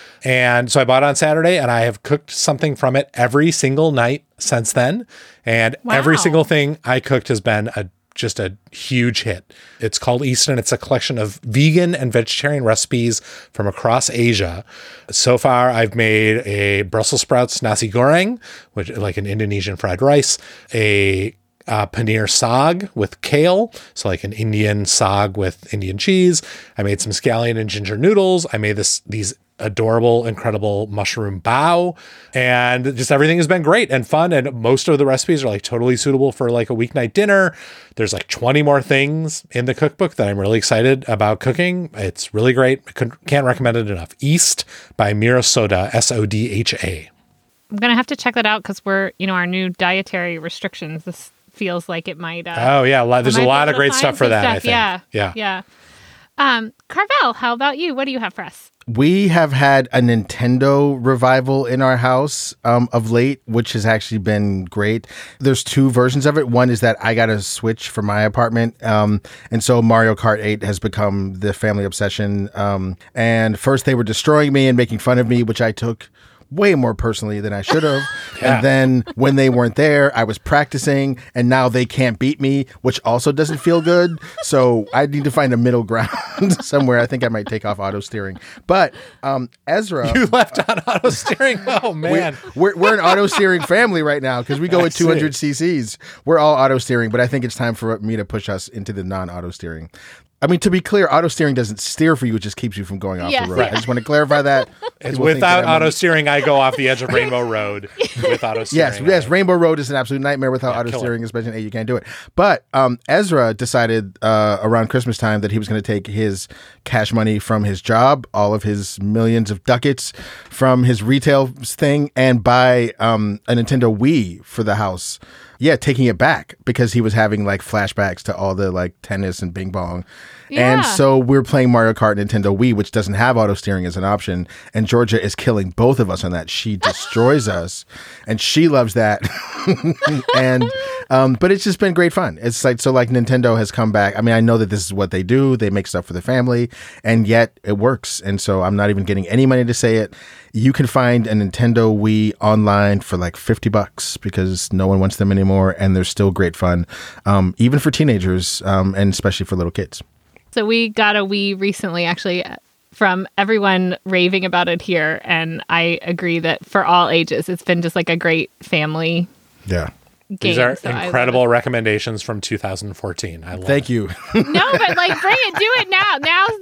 And so I bought it on Saturday, and I have cooked something from it every single night since then. And wow. every single thing I cooked has been a just a huge hit. It's called Easton. It's a collection of vegan and vegetarian recipes from across Asia. So far, I've made a Brussels sprouts nasi goreng, which is like an Indonesian fried rice, a uh, paneer saag with kale, so like an Indian saag with Indian cheese. I made some scallion and ginger noodles. I made this these adorable, incredible mushroom bao, and just everything has been great and fun. And most of the recipes are like totally suitable for like a weeknight dinner. There's like twenty more things in the cookbook that I'm really excited about cooking. It's really great. I can't recommend it enough. East by Mira Soda, S O D H A. I'm going to have to check that out because we're, you know, our new dietary restrictions. This feels like it might. Uh, oh, yeah. There's a lot of great stuff for that, stuff. I think. Yeah. Yeah. Yeah. Um, Carvel, how about you? What do you have for us? We have had a Nintendo revival in our house um, of late, which has actually been great. There's two versions of it. One is that I got a Switch for my apartment. Um, and so Mario Kart eight has become the family obsession. Um, and first they were destroying me and making fun of me, which I took way more personally than I should have. Yeah. And then when they weren't there, I was practicing, and now they can't beat me, which also doesn't feel good. So I need to find a middle ground somewhere. I think I might take off auto steering. But um, Ezra, you left on auto steering. Oh man, we, we're we're an auto steering family right now because we go at two hundred cc's. We're all auto steering, but I think it's time for me to push us into the non-auto steering. I mean, to be clear, auto steering doesn't steer for you. It just keeps you from going off yes, the road. Yeah. I just want to clarify that. It's without auto steering, I go off the edge of Rainbow Road with auto steering. Yes, yes. Rainbow Road is an absolute nightmare without yeah, auto steering, it. especially in eight. You can't do it. But um, Ezra decided uh, around Christmas time that he was going to take his cash money from his job, all of his millions of ducats from his retail thing, and buy um, a Nintendo Wii for the house. Yeah, taking it back because he was having like flashbacks to all the like tennis and bing bong. Yeah. And so we're playing Mario Kart Nintendo Wii, which doesn't have auto steering as an option. And Georgia is killing both of us on that. She destroys us and she loves that. and, um, but it's just been great fun. It's like, so like Nintendo has come back. I mean, I know that this is what they do. They make stuff for the family and yet it works. And so I'm not even getting any money to say it. You can find a Nintendo Wii online for like fifty bucks because no one wants them anymore. And they're still great fun, um, even for teenagers um, and especially for little kids. So we got a Wii recently, actually, from everyone raving about it here. And I agree that for all ages, it's been just like a great family yeah. game. These are so incredible recommendations from two thousand fourteen. I love Thank it. you. No, but like, bring it. Do it now.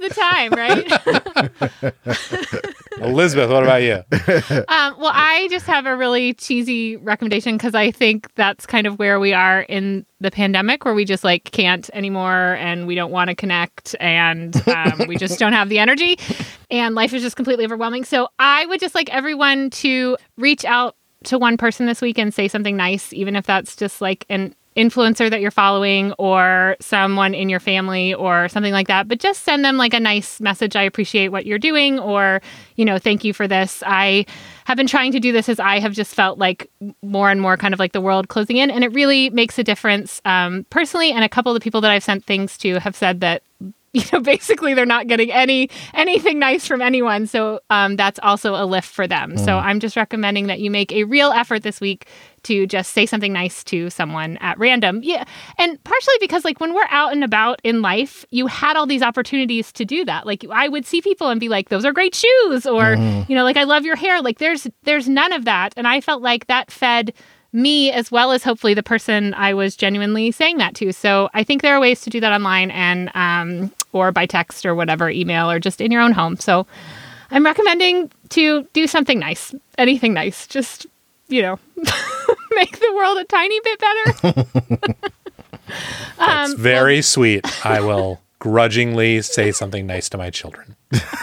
Now's the time, right? Elizabeth, what about you? um, well, I just have a really cheesy recommendation because I think that's kind of where we are in the pandemic, where we just like can't anymore and we don't want to connect and um, we just don't have the energy and life is just completely overwhelming. So I would just like everyone to reach out to one person this week and say something nice, even if that's just like an influencer that you're following or someone in your family or something like that. But just send them like a nice message. I appreciate what you're doing, or, you know, thank you for this. I have been trying to do this as I have just felt like more and more kind of like the world closing in, and it really makes a difference um, personally. And a couple of the people that I've sent things to have said that, you know, basically they're not getting any anything nice from anyone. So um, that's also a lift for them. Mm. So I'm just recommending that you make a real effort this week to just say something nice to someone at random. Yeah. And partially because like when we're out and about in life, you had all these opportunities to do that. Like I would see people and be like, those are great shoes, or, mm. you know, like I love your hair. Like there's there's none of that. And I felt like that fed me as well as hopefully the person I was genuinely saying that to. So I think there are ways to do that online and um, or by text or whatever, email, or just in your own home. So I'm recommending to do something nice, anything nice, just, you know, make the world a tiny bit better. That's um, very well, sweet. I will grudgingly say something nice to my children.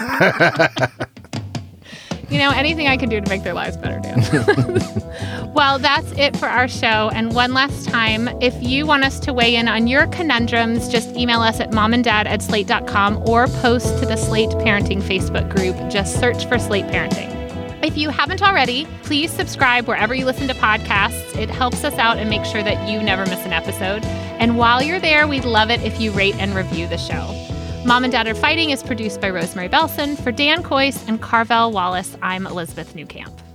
You know, anything I can do to make their lives better, Dan. Well, that's it for our show. And one last time, if you want us to weigh in on your conundrums, just email us at momanddad at slate dot com or post to the Slate Parenting Facebook group. Just search for Slate Parenting. If you haven't already, please subscribe wherever you listen to podcasts. It helps us out and makes sure that you never miss an episode. And while you're there, we'd love it if you rate and review the show. Mom and Dad Are Fighting is produced by Rosemary Belson. For Dan Coyce and Carvel Wallace, I'm Elizabeth Newcamp.